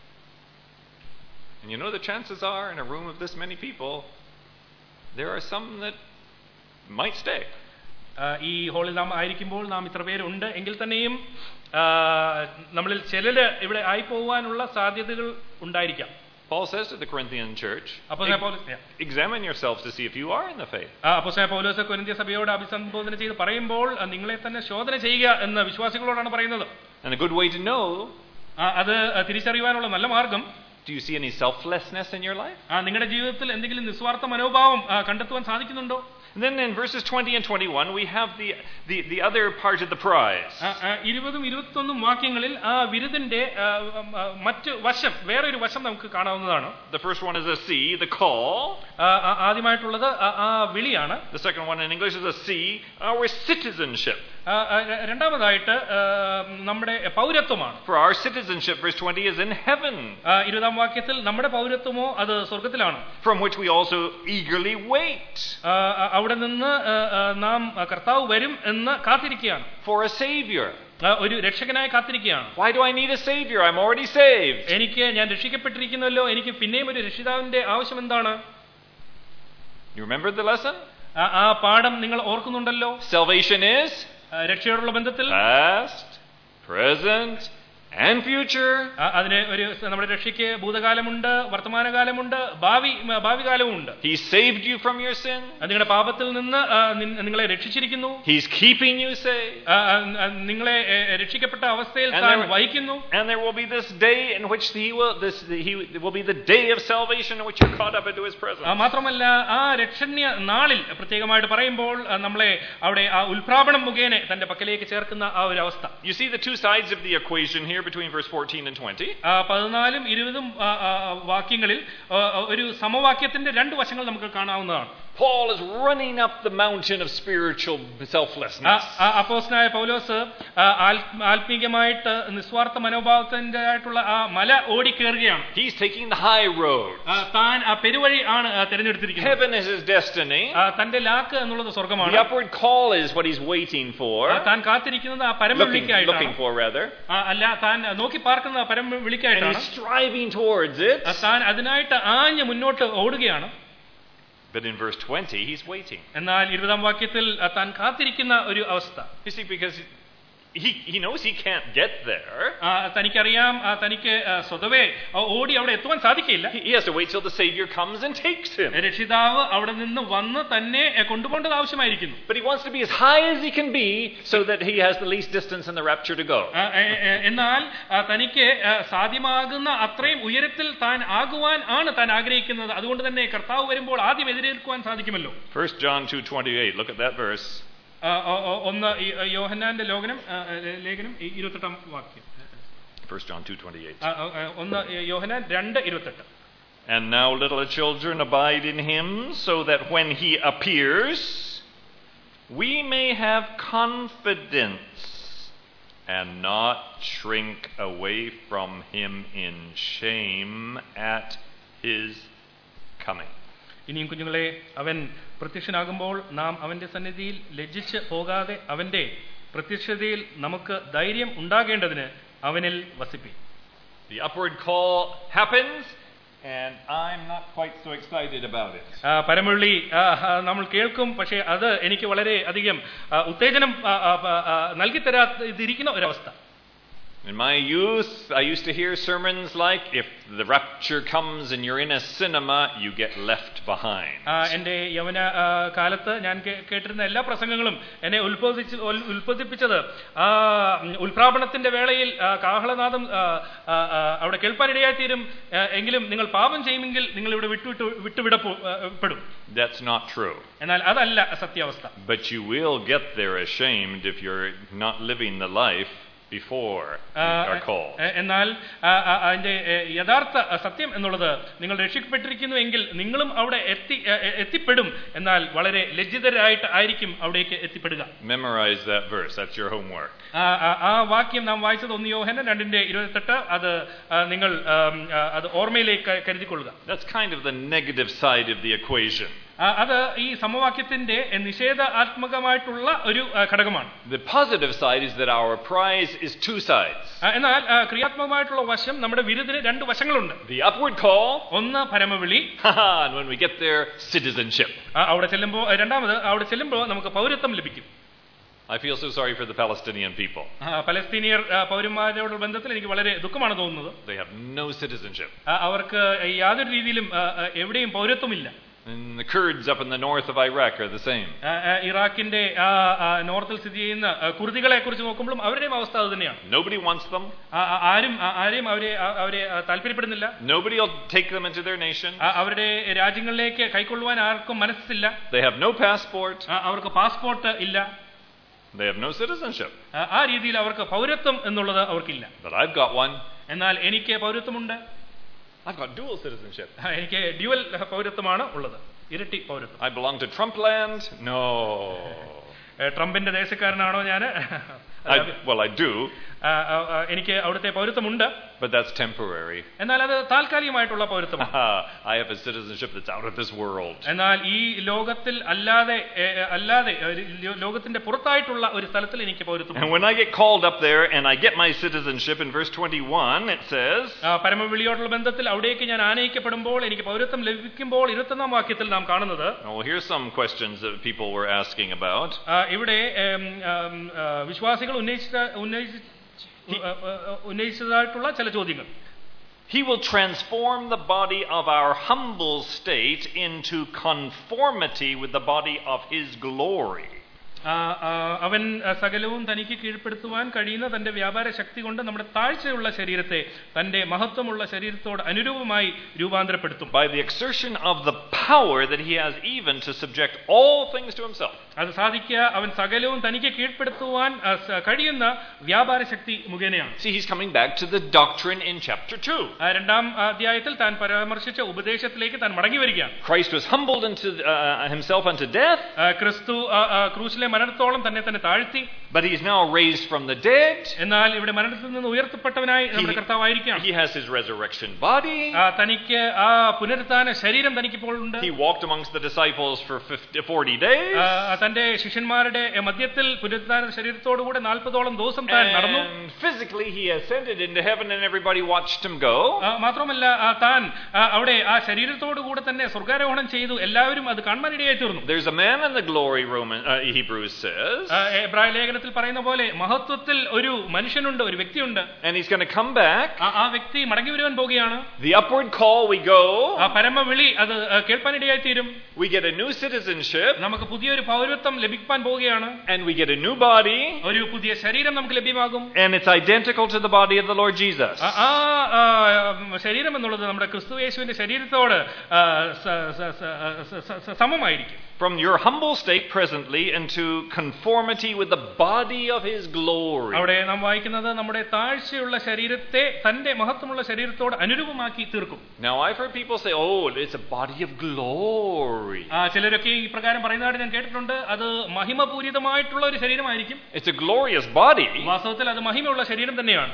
And you know the chances are in a room of this many people there are some that might stay. ഈ ഹോളിൽ നാം ആയിരിക്കുമ്പോൾ നാം ഇത്ര പേരുണ്ട് എങ്കിൽ തന്നെയും നമ്മളിൽ ചിലര് ഇവിടെ ആയി പോവാനുള്ള സാധ്യതകൾ ഉണ്ടായിരിക്കാം. Paul says to the Corinthian church, examine yourselves to see if you are in the faith. അപ്പോസ്തലൻ പൗലോസ് കൊരിന്ത്യ സഭയോട് അഭിസംബോധന ചെയ്ത് പറയുമ്പോൾ നിങ്ങളെ തന്നെ ശോധന ചെയ്യുക എന്ന് വിശ്വാസികളോടാണ് പറയുന്നത്. And a good way to know, അത് തിരിച്ചറിയുവാനുള്ള നല്ല മാർഗം, do you see any selflessness in your life? നിങ്ങളുടെ ജീവിതത്തിൽ എന്തെങ്കിലും നിസ്വാർത്ഥ മനോഭാവം കണ്ടെത്തുവാൻ സാധിക്കുന്നുണ്ടോ? And then in verses twenty and twenty-one we have the the the other part of the prize. ഇരുപതും ഇരുപത്തൊന്നും വാക്യങ്ങളിൽ ആ വിരുദിന്റെ മറ്റു വശം വേറൊരു വശം നമുക്ക് കാണാവുന്നതാണ്. The first one is a C, the call. ആദ്യമായിട്ടുള്ളത് ആ വിളിയാണ്. The second one in English is a C, our citizenship. രണ്ടാമതായിട്ട് നമ്മുടെ പൗരത്വമാണ്. For our citizenship, verse twenty, is in heaven. ഇരുപതാം വാക്യത്തിൽ നമ്മുടെ പൗരത്വമോ അത് സ്വർഗ്ഗത്തിലാണ്. From which we also eagerly wait. അവിടെ നിന്ന് നാം കർത്താവ് വരും എന്ന് കാത്തിരിക്കുകയാണ്. For a savior. ഒരു രക്ഷകനായി കാത്തിരിക്കുകയാണ്. Why do I need a savior? I'm already saved. എനിക്ക് ഞാൻ രക്ഷിക്കപ്പെട്ടിരിക്കുന്നല്ലോ, എനിക്ക് പിന്നെയും ഒരു രക്ഷിതാവിന്റെ ആവശ്യം എന്താണ്? You remember the lesson? ആ പാഠം നിങ്ങൾ ഓർക്കുന്നുണ്ടല്ലോ. Salvation is രക്ഷയോടുള്ള ബന്ധത്തിൽ past, present, and future. അതിന് ഒരു നമ്മുടെ രക്ഷയ്ക്ക് ഭൂതകാലമുണ്ട്, വർത്തമാനകാലമുണ്ട്, ഭാവി ഭാവി കാലവുമുണ്ട്. He saved you from your sin. നിങ്ങളുടെ പാപത്തിൽ നിന്ന് നിങ്ങളെ രക്ഷിച്ചിരിക്കുന്നു. He's keeping you safe. നിങ്ങളെ രക്ഷിക്കപ്പെട്ട അവസ്ഥയിൽ താൻ വഹിക്കുന്നു. And there will be this day in which he will this he will be the day of salvation in which you're caught up into his presence. മാത്രമല്ല ആ രക്ഷണ്യ നാളിൽ പ്രത്യേകമായിട്ട് പറയുമ്പോൾ നമ്മളെ അവിടെ ആ ഉൽപ്രാപണം മുഖേന തന്റെ പക്കലേക്ക് ചേർക്കുന്ന ആ ഒരു അവസ്ഥ. You see the two sides of the equation here between verse fourteen and twenty. പതിനാലും ഇരുപതും വാക്യങ്ങളിൽ ഒരു സമവാക്യത്തിന്റെ രണ്ട് വശങ്ങൾ നമുക്ക് കാണാവുന്നതാണ്. Paul is running up the mountain of spiritual selflessness. അപ്പോസ്തലനായ പൗലോസ് ആത്മീയമായിട്ട് നിസ്വാർത്ഥ മനോഭാവത്തിന്റെ ആയിട്ടുള്ള ആ മല ഓടിക്കേറുകയാണ്. He's taking the high road. താൻ ആ പെരുവഴി ആണ് തിരഞ്ഞെടുത്തിരിക്കുന്നത്. Heaven is his destiny. തന്റെ ലാക്ക് എന്നുള്ളത് സ്വർഗ്ഗമാണ്. The upward call is what he's waiting for. താൻ കാത്തിരിക്കുന്നത് ആ പരമവിളിക്കായിട്ടാണ്. Looking for rather. അല്ല, താൻ നോക്കി പാർക്കുന്ന പരമവിളിക്കായിട്ടാണ്. And he's striving towards it. താൻ അതിനായിട്ട് ആഞ്ഞ് മുന്നോട്ട് ഓടുകയാണ്. But in verse twenty, he's waiting. എന്നാൽ ഇരുപതാം വാക്യത്തിൽ താൻ കാത്തിരിക്കുന്ന ഒരു അവസ്ഥ. You see, because he he knows he can't get there. തനിക്കറിയാം തനിക്ക് സ്വതവേ ഓടി അവിടെ എത്തുവാൻ സാധിക്കില്ല. He has to wait till the Savior comes and takes him. രക്ഷിതാവ് അവിടെ നിന്ന് വന്ന് തന്നെ കൊണ്ടുപോകേണ്ടത് ആവശ്യമായിരിക്കുന്നു. But he wants to be as high as he can be so that he has the least distance in the rapture to go. എന്നാൽ തനിക്ക് സാധ്യമാകുന്ന അത്രയും ഉയരത്തിൽ താൻ ആകുവാൻ ആണ് താൻ ആഗ്രഹിക്കുന്നത്. അതുകൊണ്ട് തന്നെ കർത്താവ് വരുമ്പോൾ ആദ്യം എതിരേൽക്കുവാൻ സാധിക്കുമല്ലോ. First John two twenty-eight, look at that verse. ഒന്ന് യോഹന്നാന്റെ ലേഖനം ലേഖനം ഇരുപത്തെട്ടാം വാക്യം. First John two twenty-eight. ഒന്ന് യോഹന്നാൻ രണ്ട് ഇരുപത്തെട്ട്. And now little children abide in him, so that when he appears we may have confidence and not shrink away from him in shame at his coming. ഇനിയും കുഞ്ഞുങ്ങളെ, അവൻ പ്രത്യക്ഷനാകുമ്പോൾ നാം അവന്റെ സന്നിധിയിൽ ലജ്ജിച്ച് പോകാതെ അവന്റെ പ്രത്യക്ഷതയിൽ നമുക്ക് ധൈര്യം ഉണ്ടാകേണ്ടതിന് അവനിൽ വസിപ്പി. The upward call happens and I'm not quite so excited about it. പരമവിളി നമ്മൾ കേൾക്കും, പക്ഷേ അത് എനിക്ക് വളരെ അധികം ഉത്തേജനം നൽകി തരാതിരിക്കുന്ന ഒരവസ്ഥ. In my youth, I used to hear sermons like, if the rapture comes and you're in a cinema, you get left behind. എൻ്റെ യൗവന കാലത്ത് ഞാൻ കേട്ടിരുന്ന എല്ലാ പ്രസംഗങ്ങളും എന്നെ ഉത്ബോധിച്ച് ഉത്ബോധിപ്പിച്ചത് ആ ഉൽപ്രാപണത്തിന്റെ വേളയിൽ കാഹളനാദം അവിടെ കേൾപ്പാനിടയായി തീരും, എങ്കിലും നിങ്ങൾ പാപം ചെയ്യുമെങ്കിൽ നിങ്ങൾ ഇവിടെ വിട്ടുവിട്ട് വിട്ടുവിടപ്പെടും. That's not true. എന്നാൽ അതല്ല സത്യാവസ്ഥ. But you will get there ashamed if you're not living the life before our call. എന്നാൽ അതിന്റെ യഥാർത്ഥ സത്യം എന്നുള്ളത്, നിങ്ങൾ രക്ഷിക്കപ്പെട്ടിരിക്കുന്നു എങ്കിൽ നിങ്ങളും അവിടെ എത്തി എത്തിപ്പെടും, എന്നാൽ വളരെ ലജ്ജിതരായിട്ട് ആയിരിക്കും അവിടേക്ക് എത്തിപ്പെടുക. Memorize that verse. That's your homework. ആ വാക്യം നാം വായിച്ചത് ഒന്ന് യോഹന്നാൻ രണ്ടിന്റെ ഇരുപത്തെട്ട്. അത് നിങ്ങൾ അത് ഓർമ്മയിലേക്ക് കരുതിക്കൊള്ളുക. That's kind of the negative side of the equation. അത് ഈ സമവാക്യത്തിന്റെ നിഷേധാത്മകമായിട്ടുള്ള ഒരു ഘടകമാണ്. The positive side is that our prize is two sides. എന്നാൽ ക്രിയാത്മകമായിട്ടുള്ള വശം, നമ്മുടെ വിരുദിന് രണ്ട് വശങ്ങളുണ്ട്. The upward call, ഒന്ന് പരമവിളി, and when we get there, citizenship. അവിടെ ചെല്ലുമ്പോൾ രണ്ടാമത് അവിടെ ചെല്ലുമ്പോൾ നമുക്ക് പൗരത്വം ലഭിക്കും. I feel so sorry for the Palestinian people. പലസ്തീനിയർ പൗരന്മാരോടുള്ള ബന്ധത്തിൽ എനിക്ക് വളരെ ദുഃഖമാണ് തോന്നുന്നത്. They have no citizenship. അവർക്ക് യാതൊരു രീതിയിലും എവിടെയും പൗരത്വമില്ല. And the Kurds up in the north of Iraq are the same. ഇറാഖിന്റെ നോർത്തിൽ സ്ഥിതി ചെയ്യുന്ന കുർദികളെ കുറിച്ച് നോക്കുമ്പോഴും അവരുടെയും അവസ്ഥ അത് തന്നെയാണ്. Nobody wants them. ആരും ആരെയും അവരെ അവരെ താല്പര്യപ്പെടുന്നില്ല. Nobody will take them into their nation. അവരുടെ രാജ്യങ്ങളിലേക്ക് കൈക്കൊള്ളുവാൻ ആർക്കും മനസ്സില്ല. They have no passport. അവർക്ക് പാസ്പോർട്ട് ഇല്ല. They have no citizenship. ആ രീതിയിൽ അവർക്ക് പൗരത്വം എന്നുള്ളത് അവർക്കില്ല. But I've got one. എന്നാൽ എനിക്ക് പൗരത്വമുണ്ട്. I've got dual citizenship. എനിക്ക് ഡ്യുവൽ പൗരത്വമാണ് ഉള്ളത്, ഇരട്ടി പൗരത്വം. I belong to Trump land? No. ട്രംപിന്റെ ദേശക്കാരനാണോ ഞാൻ? Well, I do. എനിക്ക് അവിടുത്തെ പൗരത്വമുണ്ട്. But that's temporary. എന്നാൽ അത് താൽക്കാലികമായിട്ടുള്ള പൗരത്വമാണ്. I have a citizenship that's out of this world. എന്നാൽ ഈ ലോകത്തിൽ അല്ലാതെ അല്ലാതെ ലോകത്തിന്റെ പുറത്തായിട്ടുള്ള ഒരു സ്ഥലത്തിൽ എനിക്ക് പൗരത്വം. And when I get called up there and I get my citizenship, in verse twenty-one it says, പരമവിളിയോടുള്ള ബന്ധത്തിൽ അവിടേക്ക് ഞാൻ ആനയിക്കപ്പെടുമ്പോൾ എനിക്ക് പൗരത്വം ലഭിക്കുമ്പോൾ ഇരുപത്തൊന്നാം വാക്യത്തിൽ നാം കാണുന്നത്. Well, here's some questions that people were asking about. ഇവിടെ വിശ്വാസികൾ ഉന്നയിച്ച ഉന്നയിച്ച ഉന്നയിച്ചതായിട്ടുള്ള ചില ചോദ്യങ്ങൾ. He will transform the body of our humble state into conformity with the body of his glory. അവൻ സകലവും തനിക്ക് കീഴ്പ്പെടുത്തുവാൻ കഴിയുന്ന തന്റെ വ്യാപാര ശക്തി കൊണ്ട് നമ്മുടെ താഴ്ചയുള്ള ശരീരത്തെ തന്റെ മഹത്വമുള്ള ശരീരത്തോട് അനുരൂപമായി രൂപാന്തരപ്പെടുത്തും. By the exertion of the power that he has even to subject all things to himself. അത് സാധിക്കുക അവൻ സകലവും തനിക്ക് കീഴ്പ്പെടുത്തുവാൻ കഴിയുന്ന വ്യാപാര ശക്തി മുഖേനയാണ്. See, he's coming back to the doctrine in chapter two. രണ്ടാം അധ്യായത്തിൽ താൻ പരാമർശിച്ച ഉപദേശത്തിലേക്ക് താൻ മടങ്ങി വരികയാണ്. Christ was humbled into uh, himself unto death. ക്രിസ്തു ക്രൂശിലെ മരണത്തോളം തന്നെ തന്നെ താഴ്ത്തി. But he is now raised from the dead. എന്നാൽ ഇവിടെ മരണത്തിൽ നിന്ന് ഉയർത്തപ്പെട്ടവനായി നമ്മുടെ കർത്താവായിരിക്കുകയാണ്. He has his resurrection body. തനിക്ക് ആ പുനരുത്ഥാന ശരീരം തനിക്കിപ്പോൾ ഉണ്ട്. He walked amongst the disciples for forty days. തന്റെ ശിഷ്യന്മാരുടെ മധ്യത്തിൽ പുനരുത്ഥാന ശരീരത്തോടുകൂടെ നാൽപ്പതോളം ദിവസം താൻ നടന്നു. And physically he ascended into heaven and everybody watched him go. മാത്രമല്ല താൻ അവിടെ ആ ശരീരത്തോടുകൂടെ തന്നെ സ്വർഗ്ഗാരോഹണം ചെയ്തു. എല്ലാവരും അത് കാണാനിടയായി തീർന്നു. There's a man in the glory, Roman uh, Hebrews says. എബ്രായ ലേഖനത്തിൽ പറയുന്ന പോലെ മഹത്വത്തിൽ ഒരു മനുഷ്യനുണ്ട്, ഒരു വ്യക്തിയുണ്ട്. And he's going to come back. ആ വ്യക്തി മടങ്ങി വരുവാൻ പോകുകയാണ്. The upward call we go. ആ പരമവിളി അത് കേൾപ്പാനിടയായി തീരും. We get a new citizenship. നമുക്ക് പുതിയൊരു പൗരത്വം ലഭിക്കാൻ പോകുകയാണ്. And we get a new body. ഒരു പുതിയ ശരീരം നമുക്ക് ലഭ്യമാകും. And it's identical to the body of the Lord Jesus. ആ ശരീരം എന്നുള്ളത് നമ്മുടെ ക്രിസ്തുയേശുവിന്റെ ശരീരത്തോട് സമമായിരിക്കും. From your humble state presently into conformity with the body of his glory. അവിടെ നാം വായിക്കുന്നത് നമ്മുടെ താഴ്ചയുള്ള ശരീരത്തെ തന്റെ മഹത്വമുള്ള ശരീരത്തോട് അനുരൂപമാക്കി തീർക്കും. Now I've heard people say, oh, it's a body of glory. ആ ചിലരൊക്കെ ഈ പ്രകാരം പറയുന്നതായിട്ട് ഞാൻ കേട്ടിട്ടുണ്ട്. അത് മഹിമപൂരിതമായിട്ടുള്ള ഒരു ശരീരമായിരിക്കും. It's a glorious body. വാസ്തവത്തിൽ അത് മഹിമയുള്ള ശരീരം തന്നെയാണ്.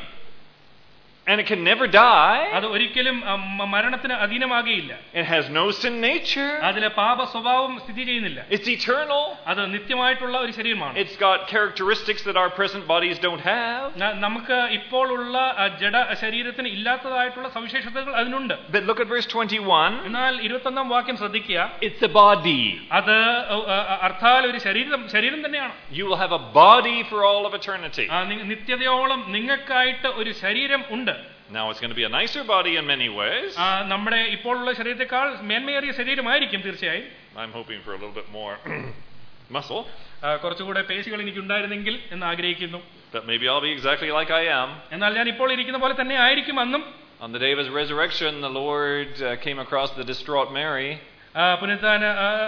And it can never die. അത് ഒരിക്കലും മരണത്തിന് അധീനമാകുകയില്ല. It has no sin nature. അതിലെ പാപ സ്വഭാവം സ്ഥിതി ചെയ്യുന്നില്ല. It's eternal. അത് നിത്യമായിട്ടുള്ള ഒരു ശരീരമാണ്. It's got characteristics that our present bodies don't have. നമുക്ക് ഇപ്പോൾ ഉള്ള ജഡ ശരീരത്തിന് ഇല്ലാത്തതായിട്ടുള്ള സവിശേഷതകൾ അതിനുണ്ട്. But look at verse twenty-one. എന്നാൽ ഇരുപത്തൊന്നാം വാക്യം ശ്രദ്ധിക്കുക. It's a body. അത് അർത്ഥാൽ ഒരു ശരീരം ശരീരം തന്നെയാണ്. You will have a body for all of eternity. നിത്യതയോളം നിങ്ങൾക്കായിട്ട് ഒരു ശരീരം ഉണ്ട്. Now it's going to be a nicer body in many ways. നമ്മുടെ ഇപ്പോഴുള്ള ശരീരത്തെക്കാൾ മേന്മയേറിയ ശരീരമായിരിക്കും തീർച്ചയായും. I'm hoping for a little bit more muscle. കുറച്ചുകൂടെ പേശികൾ എനിക്ക് ഉണ്ടായിരുന്നെങ്കിൽ എന്ന് ആഗ്രഹിക്കുന്നു. But maybe I'll be exactly like I am. എന്നാൽ ഞാൻ ഇപ്പോൾ ഇരിക്കുന്ന പോലെ തന്നെ ആയിരിക്കും അന്നും. On the day of his resurrection, the Lord uh, came across the distraught Mary. പുനരുത്ഥാന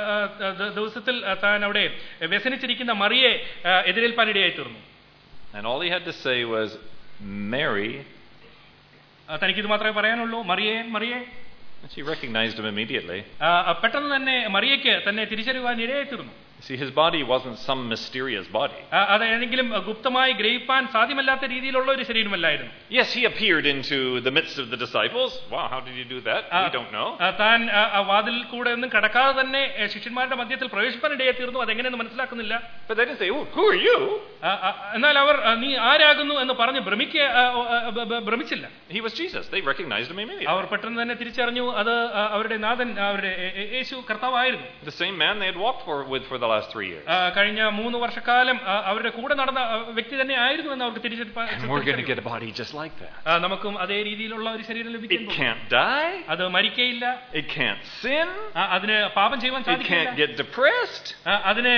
ദിവസത്തിൽ താൻ അവിടെ വ്യസനിച്ചിരിക്കുന്ന മറിയെ എതിരേൽപ്പാനിടയായി തീർന്നു. And all he had to say was, Mary. തനിക്കിത് മാത്രമേ പറയാനുള്ളൂ, മറിയേ മറിയേ. She recognized him immediately. പെട്ടെന്ന് തന്നെ മറിയയ്ക്ക് തന്നെ തിരിച്ചറിയുവാൻ ഇടയായി തീർന്നു. See, his body wasn't some mysterious body. അത് ഏതെങ്കിലും ഗുപ്തമായി ഗ്രഹിപ്പാൻ സാധ്യമല്ലാത്ത രീതിയിലുള്ള ഒരു ശരീരമല്ലായിരുന്നു. Yes, he appeared into the midst of the disciples. Wow, how did he do that? We don't know. താൻ വാതിൽ കൂടെ ഒന്നും കടക്കാതെ തന്നെ ശിഷ്യന്മാരുടെ മധ്യത്തിൽ പ്രവേശിപ്പാൻ ഇടയായി തീർന്നു. അതെങ്ങനെയെന്ന് മനസ്സിലാക്കുന്നില്ല. But they didn't say, oh, who are you? എന്നാൽ അവർ നീ ആരാകുന്നു എന്ന് പറഞ്ഞ് ഭ്രമിക്ക ഭ്രമിച്ചില്ല. He was Jesus. They recognized him immediately. അവർ പെട്ടെന്ന് തന്നെ തിരിച്ചറിഞ്ഞു അത് അവരുടെ നാഥൻ അവരുടെ യേശു കർത്താവായിരുന്നു. The same man they had walked for with for the last three years. കഴിഞ്ഞ മൂന്ന് വർഷക്കാലം അവരുടെ കൂടെ നടന്ന വ്യക്തി തന്നെ ആയിരുന്നു എന്ന് അവർക്ക് തിരിച്ചറിയാൻ. And we're going to get a body just like that. നമുക്കും അതേ രീതിയിലുള്ള ഒരു ശരീരം ലഭിക്കും. It can't die. അത് മരിക്കയില്ല. It can't sin. അതിന് പാപം ചെയ്യുവാൻ സാധിക്കില്ല. It can't get depressed. അതിനെ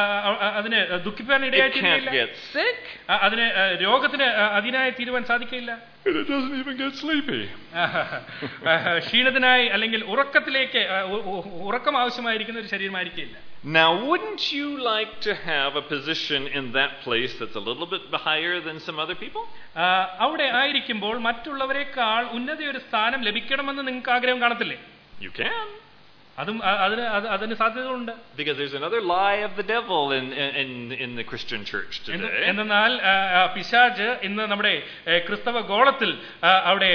അതിനെ ദുഃഖിപ്പാൻ ഇടയായി തീരില്ല. It can't get sick. അതിന് രോഗത്തിന് അധീനമായി തീരുവാൻ സാധിക്കില്ല. And it doesn't even get sleepy. ക്ഷീണിതനായി അല്ലെങ്കിൽ ഉറക്കത്തിലേക്ക് ഉറക്കം ആവശ്യമായിരിക്കുന്ന ഒരു ശരീരമായിരിക്കില്ല. Now, wouldn't you like to have a position in that place that's a little bit higher than some other people? അവിടെ ആയിരിക്കുമ്പോൾ മറ്റുള്ളവരെക്കാൾ ഉന്നതയൊരു സ്ഥാനം ലഭിക്കണമെന്ന് നിങ്ങൾക്ക് ആഗ്രഹം കാണത്തില്ലേ? You can. അതും അതിന് അതിന് സാധ്യതകളുണ്ട്. Because there's another lie of the devil in in in the Christian church today. എന്നാൽ പിശാച് ഇന്ന് നമ്മുടെ ക്രിസ്തവ ഗോളത്തിൽ അവിടെ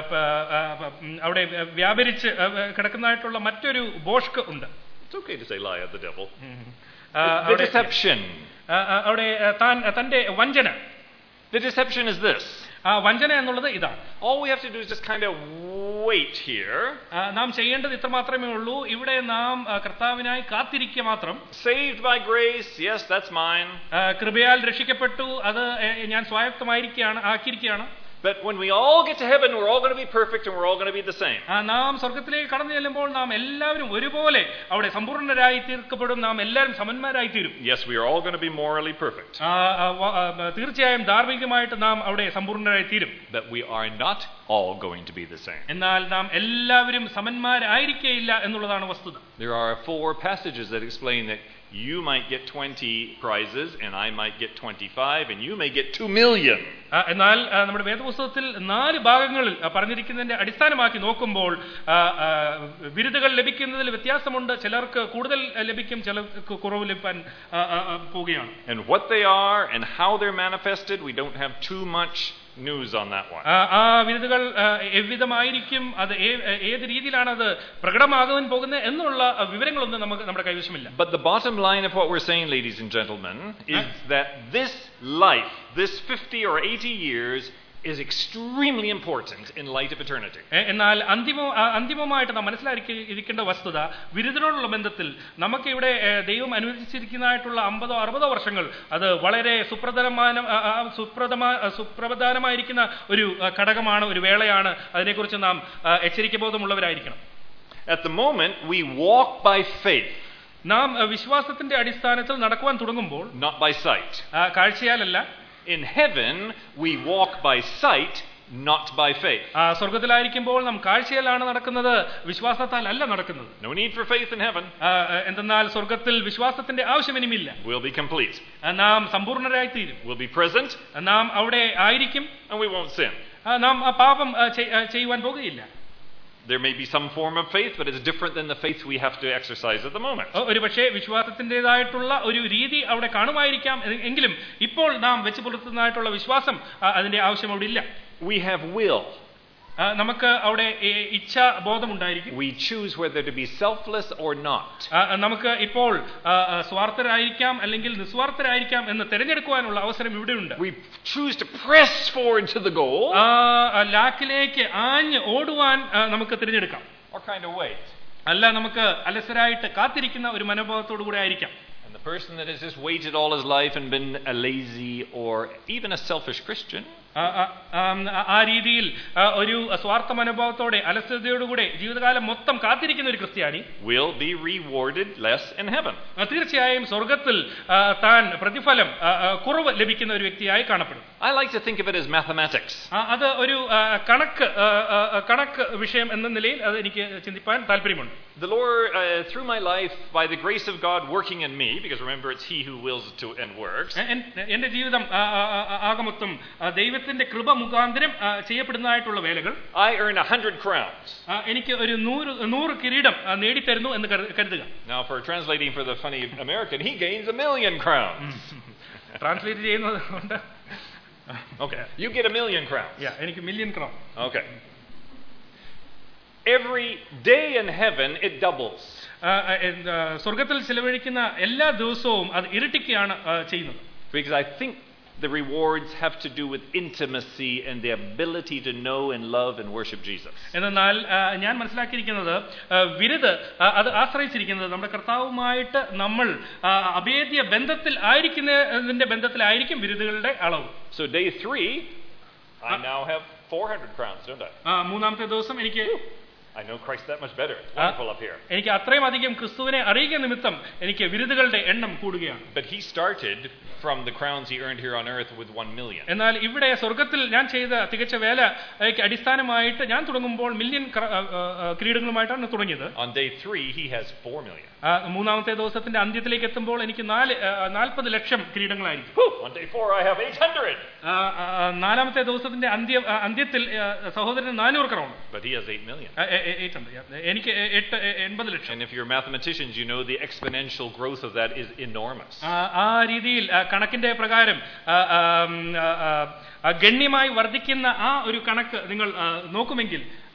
അവിടെ വ്യാപരിച്ച് കിടക്കുന്നതായിട്ടുള്ള മറ്റൊരു ബോഷ്ക് ഉണ്ട്. It's okay to say lie of the devil. The deception. അവിടെ താൻ തന്റെ വഞ്ചന. The deception is this. ആ വഞ്ചന എന്നുള്ളത് ഇതാണ്. All we have to do is just kind of wait here. നാം ചെയ്യേണ്ടത് ഇത്ര മാത്രമേ ഉള്ളൂ. ഇവിടെ നാം കർത്താവിനായി കാത്തിരിക്കുക മാത്രം. Saved by grace, yes, that's mine. കൃപയാൽ രക്ഷിക്കപ്പെട്ടു, അത് ഞാൻ സ്വായത്തമായിരിക്കുകയാണ് ആക്കിയിരിക്കുകയാണ്. But when we all get to heaven, we're all going to be perfect and we're all going to be the same. നാം സ്വർഗ്ഗത്തിലേക്ക് കടന്നു ചെല്ലുമ്പോൾ നാം എല്ലാവരും ഒരുപോലെ അവിടെ സമ്പൂർണ്ണരായി തീർക്കപ്പെടും. നാം എല്ലാവരും സമന്മാരായി തീരും. Yes, we are all going to be morally perfect. തീർച്ചയായും ധാർമ്മികമായിട്ട് നാം അവിടെ സമ്പൂർണ്ണരായി തീരും. But we are not all going to be the same. എന്നാൽ നാം എല്ലാവരും സമന്മാരായിരിക്കുകയില്ല എന്നുള്ളതാണ് വസ്തുത. There are four passages that explain that you might get twenty prizes and I might get twenty-five and you may get two million. എന്നാൽ നമ്മുടെ വേദപുസ്തകത്തിൽ നാല് ഭാഗങ്ങളിൽ പറഞ്ഞിരിക്കുന്നതിന്റെ അടിസ്ഥാനമാക്കി നോക്കുമ്പോൾ ബിരുദങ്ങൾ ലഭിക്കുന്നതിൽ വ്യത്യാസമുണ്ട്. ചിലർക്ക് കൂടുതൽ ലഭിക്കും, ചിലർക്ക് കുറവ് ലഭിക്കാൻ പോവുകയാണ്. And what they are and how they're manifested, we don't have too much news on that one. ആ വിരുദുകൾ എவ்விதമായിരിക്കും, അത് ഏത് രീതിയിലാണ് അത് പ്രകടമാകാൻ പോകുന്നത് എന്നുള്ള വിവരങ്ങളൊന്നും നമുക്ക് നമ്മുടെ കൈവശമില്ല. But the bottom line of what we're saying, ladies and gentlemen, is that this life, this fifty or eighty years is extremely important in light of eternity. എന്നാൽ അന്തിമ അന്തിമമായിട്ട് നാം മനസ്സിലാക്കിയിരിക്കേണ്ട വസ്തുത, വിരുദ്ധനോടുള്ള ബന്ധത്തിൽ നമുക്ക് ഇവിടെ ദൈവം അനുവദിച്ചിരിക്കുന്നതായിട്ടുള്ള അമ്പതോ അറുപതോ വർഷങ്ങൾ അത് വളരെ സുപ്രധാനമായ സുപ്രധാന സുപ്രധാനമായിരിക്കുന്ന ഒരു ഘടകമാണ്, ഒരു വേളയാണ്. അതിനെക്കുറിച്ച് നാം എച്ചരിക്കബോധമുള്ളവരായിരിക്കണം. At the moment we walk by faith. നാം വിശ്വാസത്തിന്റെ അടിസ്ഥാനത്തിൽ നടക്കുവാൻ തുടങ്ങുമ്പോൾ, not by sight. കാഴ്ചയാലല്ല. In heaven we walk by sight, not by faith. ആ സ്വർഗ്ഗത്തിലായിരിക്കുമ്പോൾ നാം കാഴ്ചയിലാണ് നടക്കുന്നത്, വിശ്വാസത്താൽ അല്ല നടക്കുന്നത്. No need for faith in heaven. എന്തെന്നാൽ സ്വർഗ്ഗത്തിൽ വിശ്വാസത്തിന്റെ ആവശ്യമിനിമില്ല. We'll be complete. നാം സമ്പൂർണ്ണരായി തീരും. We'll be present. നാം അവിടെ ആയിരിക്കും. And we won't sin. നാം പാപം ചെയ്യുവാൻ പോകുകയില്ല. There may be some form of faith, but it's different than the faith we have to exercise at the moment. ഒരു പക്ഷേ വിശ്വാസത്തിന്റേതായിട്ടുള്ള ഒരു രീതി അവിടെ കാണുമായിരിക്കാം, എങ്കിലും ഇപ്പോൾ നാം വെച്ച് പുലർത്തുന്നതായിട്ടുള്ള വിശ്വാസം അതിന്റെ ആവശ്യം അവിടെ ഇല്ല. We have will. നമുക്ക് അവിടെ ഇച്ഛാ ബോധമുണ്ടായിരിക്കും. We choose whether to be selfless or not. നമുക്ക് ഇപ്പോൾ സ്വാർത്ഥരായിരിക്കാം അല്ലെങ്കിൽ നിസ്വാർത്ഥരായിരിക്കാം എന്ന് തിരഞ്ഞെടുക്കുവാനുള്ള അവസരം ഇവിടെയുണ്ട്. We choose to press forward to the goal. ലാക്കിലേക്ക് ആഞ്ഞ് ഓടുവാൻ നമുക്ക് തിരഞ്ഞെടുക്കാം. Or kind of wait. അല്ല, നമുക്ക് അലസരായിട്ട് കാത്തിരിക്കുന്ന ഒരു മനോഭാവത്തോടു കൂടെ ആയിരിക്കാം. And the person that has just waited all his life and been a lazy or even a selfish Christian, ആ രീതിയിൽ ഒരു സ്വാർത്ഥ മനോഭാവത്തോടെ അലസതയോടുകൂടെ ജീവിതകാലം മൊത്തം കാത്തിരിക്കുന്ന ഒരു ക്രിസ്ത്യാനി will be rewarded less in heaven. തീർച്ചയായും സ്വർഗ്ഗത്തിൽ താൻ പ്രതിഫലം കുറവ് ലഭിക്കുന്ന ഒരു വ്യക്തിയായി കാണപ്പെടും. I like to think of it as mathematics. അത് ഒരു കണക്ക് കണക്ക് വിഷയം എന്ന നിലയിൽ അത് എനിക്ക് ചിന്തിപ്പാൻ താല്പര്യമുണ്ട്. The Lord, uh, through my life, by the grace of God working in me, because remember it's He who wills to and works. എന്റെ ജീവിതം ആകമൊത്തം ദൈവത്തിന്റെ കൃപ മുഖാന്തരം ചെയ്യപ്പെടുന്നതായിട്ടുള്ള വേലകൾ. I earn a hundred crowns. എനിക്ക് ഒരു നൂറ് നൂറ് കിരീടം നേടിത്തരുന്നു എന്ന് കരുതുക. Now, for translating for the funny American, he gains a million crowns. Translate ചെയ്യുന്നത് കൊണ്ട്. Okay, you get a million crowns. Yeah, എനിക്ക് million crown. Okay. Every day in heaven it doubles. സ്വർഗ്ഗത്തിൽ ചിലവഴിക്കുന്ന എല്ലാ ദിവസവും അത് ഇരട്ടിക്കുകയാണ് ചെയ്യുന്നത്. Because I think the rewards have to do with intimacy and the ability to know and love and worship Jesus. എന്നാൽ ഞാൻ മനസ്സിലാക്കിയിരിക്കുന്നത് വിരുദ് അത് ആശ്രയിച്ചിരിക്കുന്നത് നമ്മുടെ കർത്താവുമായിട്ട് നമ്മൾ അഭേദ്യ ബന്ധത്തിൽ ആയിരിക്കുന്നതിന്റെ ബന്ധത്തിലായിരിക്കും വിരുദുകളുടെ അളവ്. So day three I now have four hundred crowns, don't I? മൂന്നാമത്തെ ദിവസം എനിക്ക് I know Christ that much better. It's wonderful up here. എനിക്ക് അത്രയും അധികം ക്രിസ്തുവിനെ അറിയുക നിമിത്തം എനിക്ക് വിരുദുകളുടെ എണ്ണം കൂടുകയാണ്. But he started from the crowns he earned here on earth with one million. എന്നാൽ ഇവിടെ സ്വർഗ്ഗത്തിൽ ഞാൻ ചെയ്ത തികച്ച വേലയ്ക്ക് അടിസ്ഥാനമായിട്ട് ഞാൻ തുടങ്ങുമ്പോൾ മില്യൺ കിരീടങ്ങളുമായിട്ടാണ് തുടങ്ങിയത്. On day three he has four million. മൂന്നാമത്തെ ദിവസത്തിന്റെ അന്ത്യത്തിലേക്ക് എത്തുമ്പോൾ എനിക്ക് നാല് നാൽപ്പത് ലക്ഷം കിരീടങ്ങളായിരിക്കും. On day four I have eight hundred. നാലാമത്തെ ദിവസത്തിന്റെ അന്ത്യ അന്ത്യത്തിൽ സഹോദരന് നാനൂറ് crown. But he has eight million. എനിക്ക് എൺപത് ലക്ഷം. And if you're mathematicians, you know the exponential growth of that is enormous. ആ രീതിയിൽ കണക്കിന്റെ പ്രകാരം ഗണ്യമായി വർദ്ധിക്കുന്ന ആ ഒരു കണക്ക് നിങ്ങൾ നോക്കുമെങ്കിൽ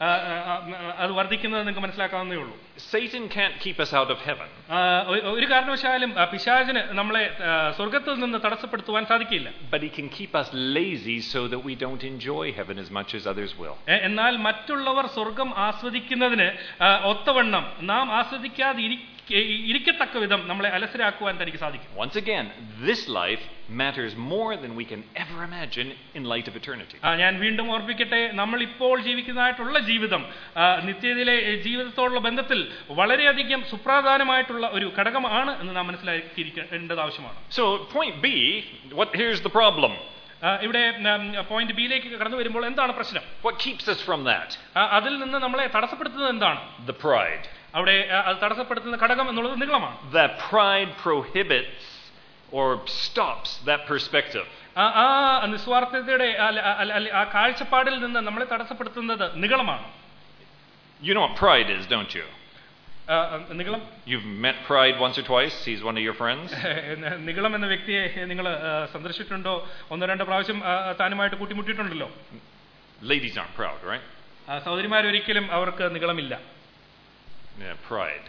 അത് വർദ്ധിക്കുന്നത് നിങ്ങൾക്ക് മനസ്സിലാക്കാവുന്നേ ഉള്ളൂ. Satan can't keep us out of heaven. ഒരു കാരണവശാലും പിശാചിന് നമ്മളെ സ്വർഗ്ഗത്തിൽ നിന്ന് തടസ്സപ്പെടുത്തുവാൻ സാധിക്കില്ല. But he can keep us lazy so that we don't enjoy heaven as much as others will. എന്നാൽ മറ്റുള്ളവർ സ്വർഗ്ഗം ആസ്വദിക്കുന്നതിന് ഒത്തവണ്ണം നാം ആസ്വദിക്കാതെ ഇരിക്കത്തക്ക വിധം നമ്മളെ അലസരാക്കുവാൻ തനിക്ക് സാധിക്കും. Once again, this life matters more than we can ever imagine in light of eternity. ഞാൻ വീണ്ടും ഓർപ്പിക്കട്ടെ, നമ്മൾ ഇപ്പോൾ ജീവിക്കുന്നതായിട്ടുള്ള ജീവിതം നിത്യതയിലെ ജീവിതത്തോടുള്ള ബന്ധത്തിൽ വളരെയധികം സുപ്രധാനമായിട്ടുള്ള ഒരു ഘടകമാണ് എന്ന് നാം മനസ്സിലാക്കിയിരിക്കേണ്ടത് ആവശ്യമാണ്. So point B, what here's the problem? ഇവിടെ പോയിന്റ് ബിയിലേക്ക് കടന്നു വരുമ്പോൾ എന്താണ് പ്രശ്നം? What keeps us from that? അതിൽ നിന്ന് നമ്മളെ തടസ്സപ്പെടുത്തുന്നത് എന്താണ്? The pride. അവിടെ അത് തടസ്സപ്പെടുത്തുന്ന ഘടകം എന്നുള്ളത് നിഗളമാണ്. That pride prohibits or stops that perspective. ആ നിസ്വാർത്ഥതയുടെ ആ കാഴ്ചപ്പാടിൽ നിന്ന് നമ്മളെ തടസ്സപ്പെടുത്തുന്നത് നിഗളമാണ്. You know what pride is, don't you? നിഗളം. You've met Pride once or twice. He's one of your friends. നിഗളം എന്ന വ്യക്തിയെ നിങ്ങൾ സന്ദർശിച്ചിട്ടുണ്ടോ? ഒന്നോ രണ്ടോ പ്രാവശ്യം താനുമായിട്ട് കൂട്ടിമുട്ടിയിട്ടുണ്ടല്ലോ. Ladies aren't proud, right? സഹോദരിമാർ ഒരിക്കലും അവർക്ക് നിഗളമില്ല. Yeah, pride.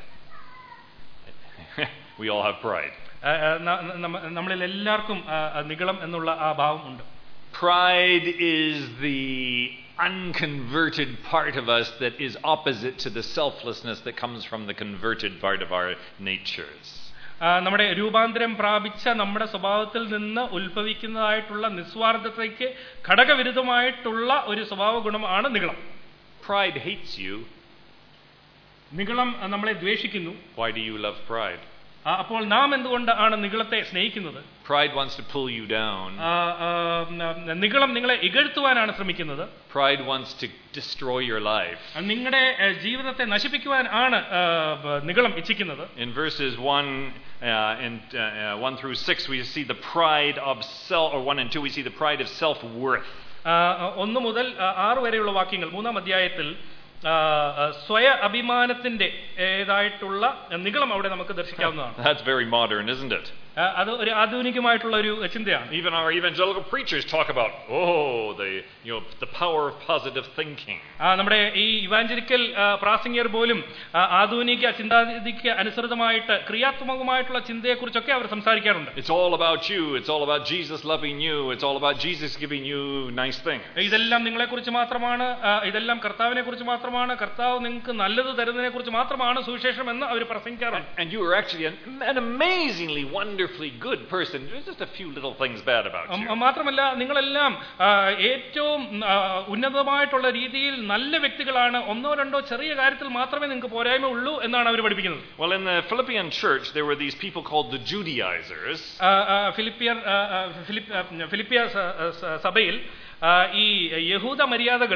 We all have pride. നമ്മളിൽ എല്ലാവർക്കും നിഗളം എന്നുള്ള ആ ഭാവം ഉണ്ട്. Pride is the unconverted part of us that is opposite to the selflessness that comes from the converted part of our natures. നമ്മുടെ രൂപാന്തരം പ്രാപിച്ച നമ്മുടെ സ്വഭാവത്തിൽ നിന്ന് ഉത്ഭവിക്കുന്നതായിട്ടുള്ള നിസ്വാർത്ഥതയ്ക്ക് ഘടകവിരുദ്ധമായിട്ടുള്ള ഒരു സ്വഭാവ ഗുണമാണ് നിഗളം. Pride hates you. നിഗളം നമ്മളെ ദ്വേഷിക്കുന്നു. Why do you love pride? അപ്പോൾ നാം എന്തുകൊണ്ടാണ് നിഗളത്തെ സ്നേഹിക്കുന്നത്? Pride wants to pull you down. നിഗളം നിങ്ങളെ ഇകഴ്ത്തുവാനാണ് ശ്രമിക്കുന്നത്. Pride wants to destroy your life. നിങ്ങളുടെ ജീവിതത്തെ നശിപ്പിക്കുവാൻ ആണ് നിഗളം ഇച്ഛിക്കുന്നത്. In verses one uh, and uh, one through six we see the pride of self, or one and two we see the pride of self-worth. ഒന്ന് മുതൽ ആറ് വരെയുള്ള വാക്യങ്ങൾ മൂന്നാം അധ്യായത്തിൽ സ്വയ അഭിമാനത്തിന്റെ ഏതായിട്ടുള്ള നിഗളം അവിടെ നമുക്ക് ദർശിക്കാവുന്നതാണ്. That's very modern, isn't it? അത് ഒരു ആധുനികമായിട്ടുള്ള ഒരു ചിന്തയാണ്. Even our evangelical preachers talk about oh the you know the power of positive thinking. ആ നമ്മുടെ ഈ ഇവാഞ്ചലിക്കൽ പ്രാസംഗികർ പോലും ആധുനിക ചിന്താഗതിക്ക് അനുസൃതമായിട്ട് ക്രിയാത്മകമായിട്ടുള്ള ചിന്തയെക്കുറിച്ചൊക്കെ അവർ സംസാരിക്കാറുണ്ട്. It's all about you, it's all about Jesus loving you, it's all about Jesus giving you nice things. ഇതെല്ലാം നിങ്ങളെക്കുറിച്ച് മാത്രമാണ്, ഇതെല്ലാം കർത്താവിനെ കുറിച്ച് മാത്രമാണ്, കർത്താവ് നിങ്ങൾക്ക് നല്ലത് തരുന്നതിനെ കുറിച്ച് മാത്രമാണ് സുവിശേഷം എന്ന് അവർ പ്രസംഗിക്കാറുണ്ട്. And you are actually an, an amazingly wonderful good person. There's just a few little things bad about you. മാത്രമല്ല നിങ്ങളെല്ലാം ഏറ്റവും ഉന്നതമായിട്ടുള്ള രീതിയിൽ നല്ല വ്യക്തികളാണ്, ഒന്നോ രണ്ടോ ചെറിയ കാര്യത്തിൽ മാത്രമേ നിങ്ങൾക്ക് പോരായ്മ ഉള്ളൂ എന്നാണ് അവർ പഠിപ്പിക്കുന്നത്. Well, in the Philippian church there were these people called the Judaizers. ഫിലിപ്പിയർ ഫിലിപ്പിയ സഭയിൽ ഈ യഹൂദ മര്യാദകൾ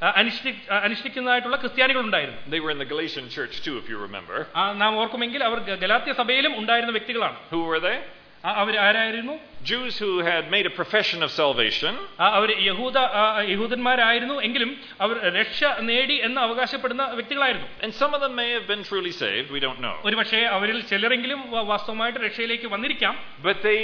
അനുഷ്ഠിക്കുന്നതായിട്ടുള്ള ക്രിസ്ത്യാനികൾ ഉണ്ടായിരുന്നു. They were in the Galatian church too, if you remember. നാം ഓർക്കുമെങ്കിൽ അവർ ഗലാത്യ സഭയിലും ഉണ്ടായിരുന്ന വ്യക്തികളാണ്. Who were they? അവർ ആരായിരുന്നു? Jews who had made a profession of salvation. അവർ യഹൂദ യഹൂദന്മാരായിരുന്നു എങ്കിലും അവർ രക്ഷ നേടി എന്ന് അവകാശപ്പെടുന്ന വ്യക്തികളായിരുന്നു. And some of them may have been truly saved, we don't know. ഒരുപക്ഷേ അവരിൽ ചിലരെങ്കിലും വാസ്തവമായിട്ട് രക്ഷയിലേക്ക് വന്നിരിക്കാം. But they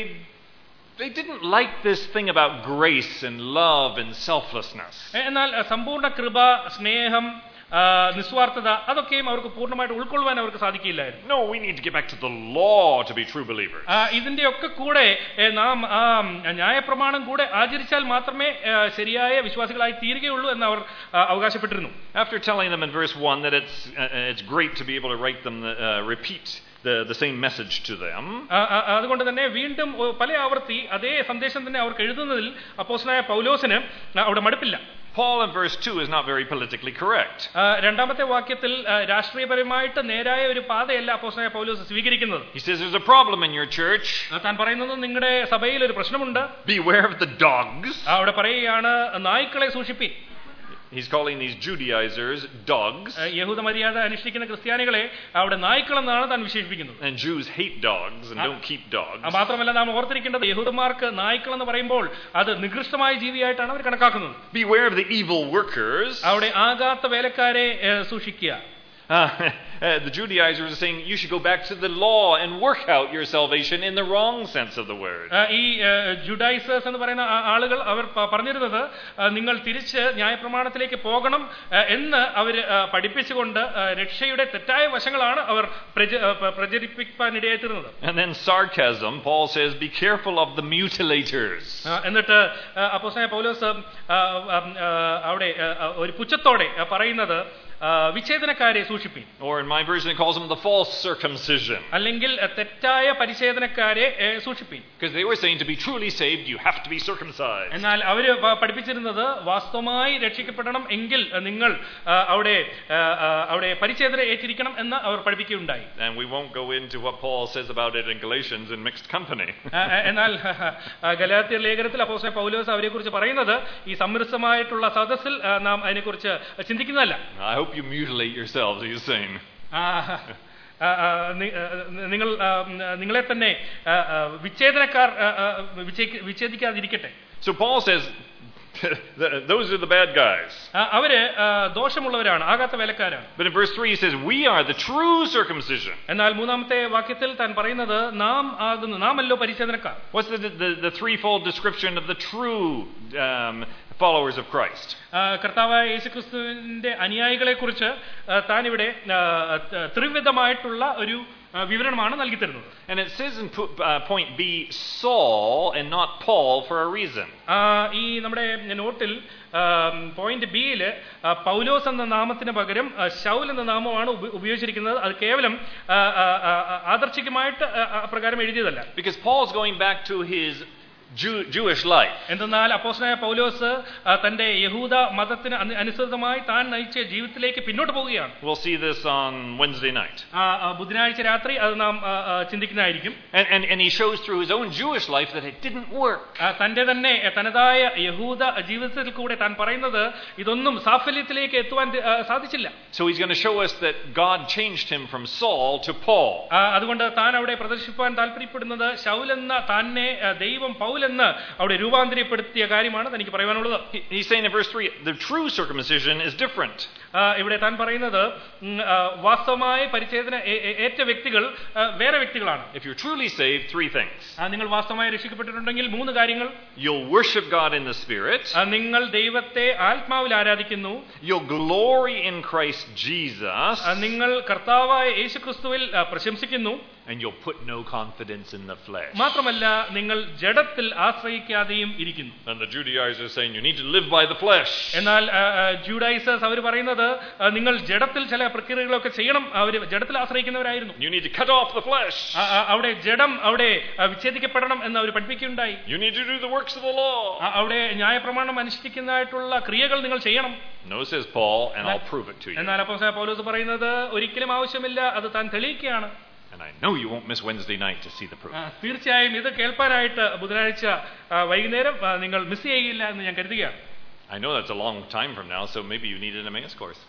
They didn't like this thing about grace and love and selflessness. എന്നാൽ സമ്പൂർണ്ണ കൃപ, സ്നേഹം, നിസ്വാർത്ഥത അതൊക്കെയും അവർക്ക് പൂർണ്ണമായിട്ട് ഉൾക്കൊള്ളുവാൻ അവർക്ക് സാധിക്കില്ലായിരുന്നു. No, we need to get back to the law to be true believers. ഇതിന്റെ ഒക്കെ കൂടെ നാം ആ ന്യായപ്രമാണം കൂടെ ആചരിച്ചാൽ മാത്രമേ ശരിയായ വിശ്വാസികളായി തീരുകയുള്ളൂ എന്ന് അവർ അവകാശപ്പെട്ടിരുന്നു. After telling them in verse one that it's uh, it's great to be able to write them uh, repeat the the same message to them. അതുകൊണ്ട് തന്നെ വീണ്ടും പല ആവർത്തി അതേ സന്ദേശം തന്നെ അവർക്ക് എഴുതുന്നതിൽ അപ്പോസ്തലനായ പൗലോസിന് അവിടെ മടുപ്പില്ല. Paul in verse two is not very politically correct. രണ്ടാമത്തെ വാക്യത്തിൽ രാഷ്ട്രീയപരമായിട്ട് നേരായ ഒരു പാതയല്ല അപ്പോസ്തലനായ പൗലോസ് സ്വീകരിക്കുന്നത്. He says there's a problem in your church. താൻ പറയുന്നത് നിങ്ങളുടെ സഭയിൽ ഒരു പ്രശ്നമുണ്ട്. Beware of the dogs. അവിടെ പറയുകയാണ് നായ്ക്കളെ സൂക്ഷിപ്പീൻ. He's calling these Judaizers dogs. യഹൂദ മര്യാദ അനുഷ്ഠിക്കുന്ന ക്രിസ്ത്യാനികളെ അവിടെ നായ്ക്കളെന്നാണ് താൻ വിശേഷിപ്പിക്കുന്നത്. And Jews hate dogs and don't keep dogs. മാത്രമല്ല നാം ഓർത്തിരിക്കേണ്ടത് യഹൂദന്മാർക്ക് നായ്ക്കൾ എന്ന് പറയുമ്പോൾ അത് നികൃഷ്ടമായ ജീവിയായിട്ടാണ് അവർ കണക്കാക്കുന്നത്. Beware of the evil workers. അവിടെ ആകാത്ത വേലക്കാരെ സൂക്ഷിക്കുക. Uh, uh, the Judaizers are saying you should go back to the law and work out your salvation in the wrong sense of the word. ഈ ജുഡൈസേഴ്സ് എന്ന് പറയുന്ന ആളുകൾ അവർ പറഞ്ഞിരുന്നത് നിങ്ങൾ തിരിച്ച് ന്യായപ്രമാണത്തിലേക്ക് പോകണം എന്ന് അവർ പഠിപ്പിച്ചുകൊണ്ട് രക്ഷയുടെ തെറ്റായ വശങ്ങളാണ് അവർ പ്രചരിപ്പിക്കാനിടയായി തീർന്നത്. And then sarcasm, Paul says, be careful of the mutilators. എന്നിട്ട് അപ്പോസ്തലനായ പൗലോസ് അവിടെ ഒരു പുച്ഛത്തോടെ പറയുന്നത് വിച്ഛേദനക്കാരെ സൂക്ഷിപ്പിൻ. Or in my version it calls them the false circumcision. അല്ലെങ്കിൽ തെറ്റായ പരിച്ഛേദനക്കാരെ സൂക്ഷിപ്പിൻ. Because they were saying to be truly saved you have to be circumcised. എന്നാൽ അവർ പഠിപ്പിച്ചിരുന്നത് വാസ്തവമായി രക്ഷിക്കപ്പെടണം എങ്കിൽ നിങ്ങൾ അവിടെ അവിടെ പരിച്ഛേദന ഏറ്റിരിക്കണം എന്ന് അവർ പഠിപ്പിക്കുകയുണ്ടായി. And we won't go into what Paul says about it in Galatians in mixed company. എന്നാൽ ഗലാത്യ ലേഖനത്തിൽ അപ്പോസ്തലൻ പൗലോസ് അവരെക്കുറിച്ച് പറയുന്നത് ഈ സമ്മിശ്രമായിട്ടുള്ള സദസ്സിൽ നാം അതിനെക്കുറിച്ച് ചിന്തിക്കുന്നതല്ല. I hope you mutilate yourselves, he's saying. നിങ്ങൾ നിങ്ങളെ തന്നെ വിച്ഛേദനക്കാർ വിച്ഛേദിക്കാതിരിക്കട്ടെ. So Paul says those are the bad guys. അവര് ദോഷമുള്ളവരാണ്, ആകാത്ത വേലക്കാരാണ്. But in verse three he says we are the true circumcision. എന്നാൽ മൂന്നാമത്തെ വാക്യത്തിൽ താൻ പറയുന്നത് നാം ആകുന്നു, നാമല്ലോ പരിച്ഛേദനക്കാർ. What's the the, the threefold description of the true um, followers of Christ? കർത്താവായ യേശുക്രിസ്തുവിന്റെ അനുയായികളെ കുറിച്ച് താൻ ഇവിടെ ത്രിവിധമായിട്ടുള്ള ഒരു വിവരണമാണ് നൽകി തരുന്നത്. And it says in uh, point B Saul and not Paul for a reason. ഈ നമ്മുടെ നോട്ടിൽ പോയിന്റ് ബിയില് പൗലോസ് എന്ന നാമത്തിന് പകരം ശൗൽ എന്ന നാമമാണ് ഉപയോഗിച്ചിരിക്കുന്നത്. അത് കേവലം ആദർശികമായിട്ട് അപ്രകാരം എഴുതിയതല്ല. Because Paul's going back to his Jew, Jewish life. എന്നാൽ അപ്പോസ്തലനായ പൗലോസ് തന്റെ യഹൂദ മതത്തിന് അനുസൃതമായി താൻ നയിച്ച ജീവിതത്തിലേക്ക് പിന്നോട്ട് പോവുകയാണ്. We'll see this on Wednesday night. ബുധനാഴ്ച രാത്രി അത് നാം ചിന്തിക്കുന്നതായിരിക്കും. And, and, and he shows through his own Jewish life that it didn't work. തന്റെ തന്നെ തനതായ യഹൂദ ജീവിതത്തിൽ കൂടെ താൻ പറയുന്നത് ഇതൊന്നും സാഫല്യത്തിലേക്ക് എത്തുവാൻ സാധിച്ചില്ല. So he's going to show us that God changed him from Saul to Paul. അതുകൊണ്ട് താൻ അവിടെ പ്രദർശിപ്പിക്കാൻ താല്പര്യപ്പെടുന്നത് ശൗൽ എന്ന തന്നെ ദൈവം പൗൽ എന്ന് അവിടെ രൂപാന്തരപ്പെടുത്തിയ കാര്യമാണ് തനിക്ക് പറയാനുള്ളത്. He's saying in verse three the true circumcision is different. ഇവിടെ താൻ പറയുന്നത് വാസ്തവമായ പരിച്ഛേദന ഏറ്റ വ്യക്തികൾ വേറെ വ്യക്തികളാണ്. If you're truly saved, three things. നിങ്ങൾ വാസ്തവമായി രക്ഷിക്കപ്പെട്ടിട്ടുണ്ടെങ്കിൽ മൂന്ന് കാര്യങ്ങൾ. You'll worship God in the Spirit. നിങ്ങൾ ദൈവത്തെ ആത്മാവിൽ ആരാധിക്കുന്നു. You'll glory in Christ Jesus. നിങ്ങൾ കർത്താവായ യേശുക്രിസ്തുവിൽ പ്രശംസിക്കുന്നു. And you'll put no confidence in the flesh. മാത്രമല്ല നിങ്ങൾ ജഡത്തിൽ ആശ്രയിക്കാതെയും ഇരിക്കുന്നു. And the Judaizers saying you need to live by the flesh. എന്നാൽ ജൂഡൈസേഴ്സ് അവർ പറയുന്നത് നിങ്ങൾ ജഡത്തിൽ ചില പ്രക്രിയകളൊക്കെ ചെയ്യണം, അവർ ജഡത്തിൽ ആശ്രയിക്കുന്നവരായിരുന്നു. You need to cut off the flesh. അവിടെ ജഡം അവിടെ വിച്ഛേദിക്കപ്പെടണം എന്ന് അവർ പഠിപ്പിക്കുകയുണ്ടായി. You need to do the works of the law. അവിടെ ന്യായപ്രമാണം അനുഷ്ഠിക്കുന്നതായിട്ടുള്ള ക്രിയകൾ നിങ്ങൾ ചെയ്യണം. No, says Paul, and I'll prove it to you. എന്നാൽ അപ്പോസ്തലൻ പൗലോസ് പറയുന്നത് ഒരിക്കലും ആവശ്യമില്ല, അത് താൻ തെളിയിക്കുകയാണ്. And I know you won't miss Wednesday night to see the proof. തീർച്ചയായും ഇത് കേൾപ്പാനായിട്ട് ബുധനാഴ്ച വൈകുന്നേരം നിങ്ങൾ മിസ് ചെയ്യില്ല എന്ന് ഞാൻ കരുതുകയാണ്. I know that's a long time from now, so maybe you need an Emmaus course.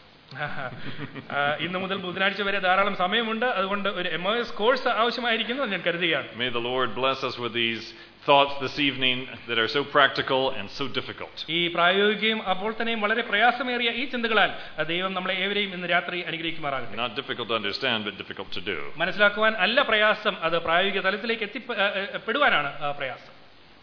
ഇന്ന് മുതൽ ബുധനാഴ്ച വരെ ധാരാളം സമയമുണ്ട്, അതുകൊണ്ട് ഒരു എംഎസ് കോഴ്സ് ആവശ്യമായിരിക്കുന്നു എന്ന് ഞാൻ കരുതുകയാണ്. May the Lord bless us with these thoughts this evening that are so practical and so difficult. ഈ പ്രായോഗികയും അപ്പോൾ തന്നെയും വളരെ പ്രയാസമേറിയ ഈ ചിന്തകളാൽ ദൈവം നമ്മളെ ഏവരെയും ഇന്ന് രാത്രി അനുഗ്രഹിക്കുമാറാകട്ടെ. Not difficult to understand, but difficult to do. മനസ്സിലാക്കുവാൻ അല്ല പ്രയാസം, അത് പ്രായോഗിക തലത്തിലേക്ക് എത്തിപ്പെടുവാനാണ് പ്രയാസം.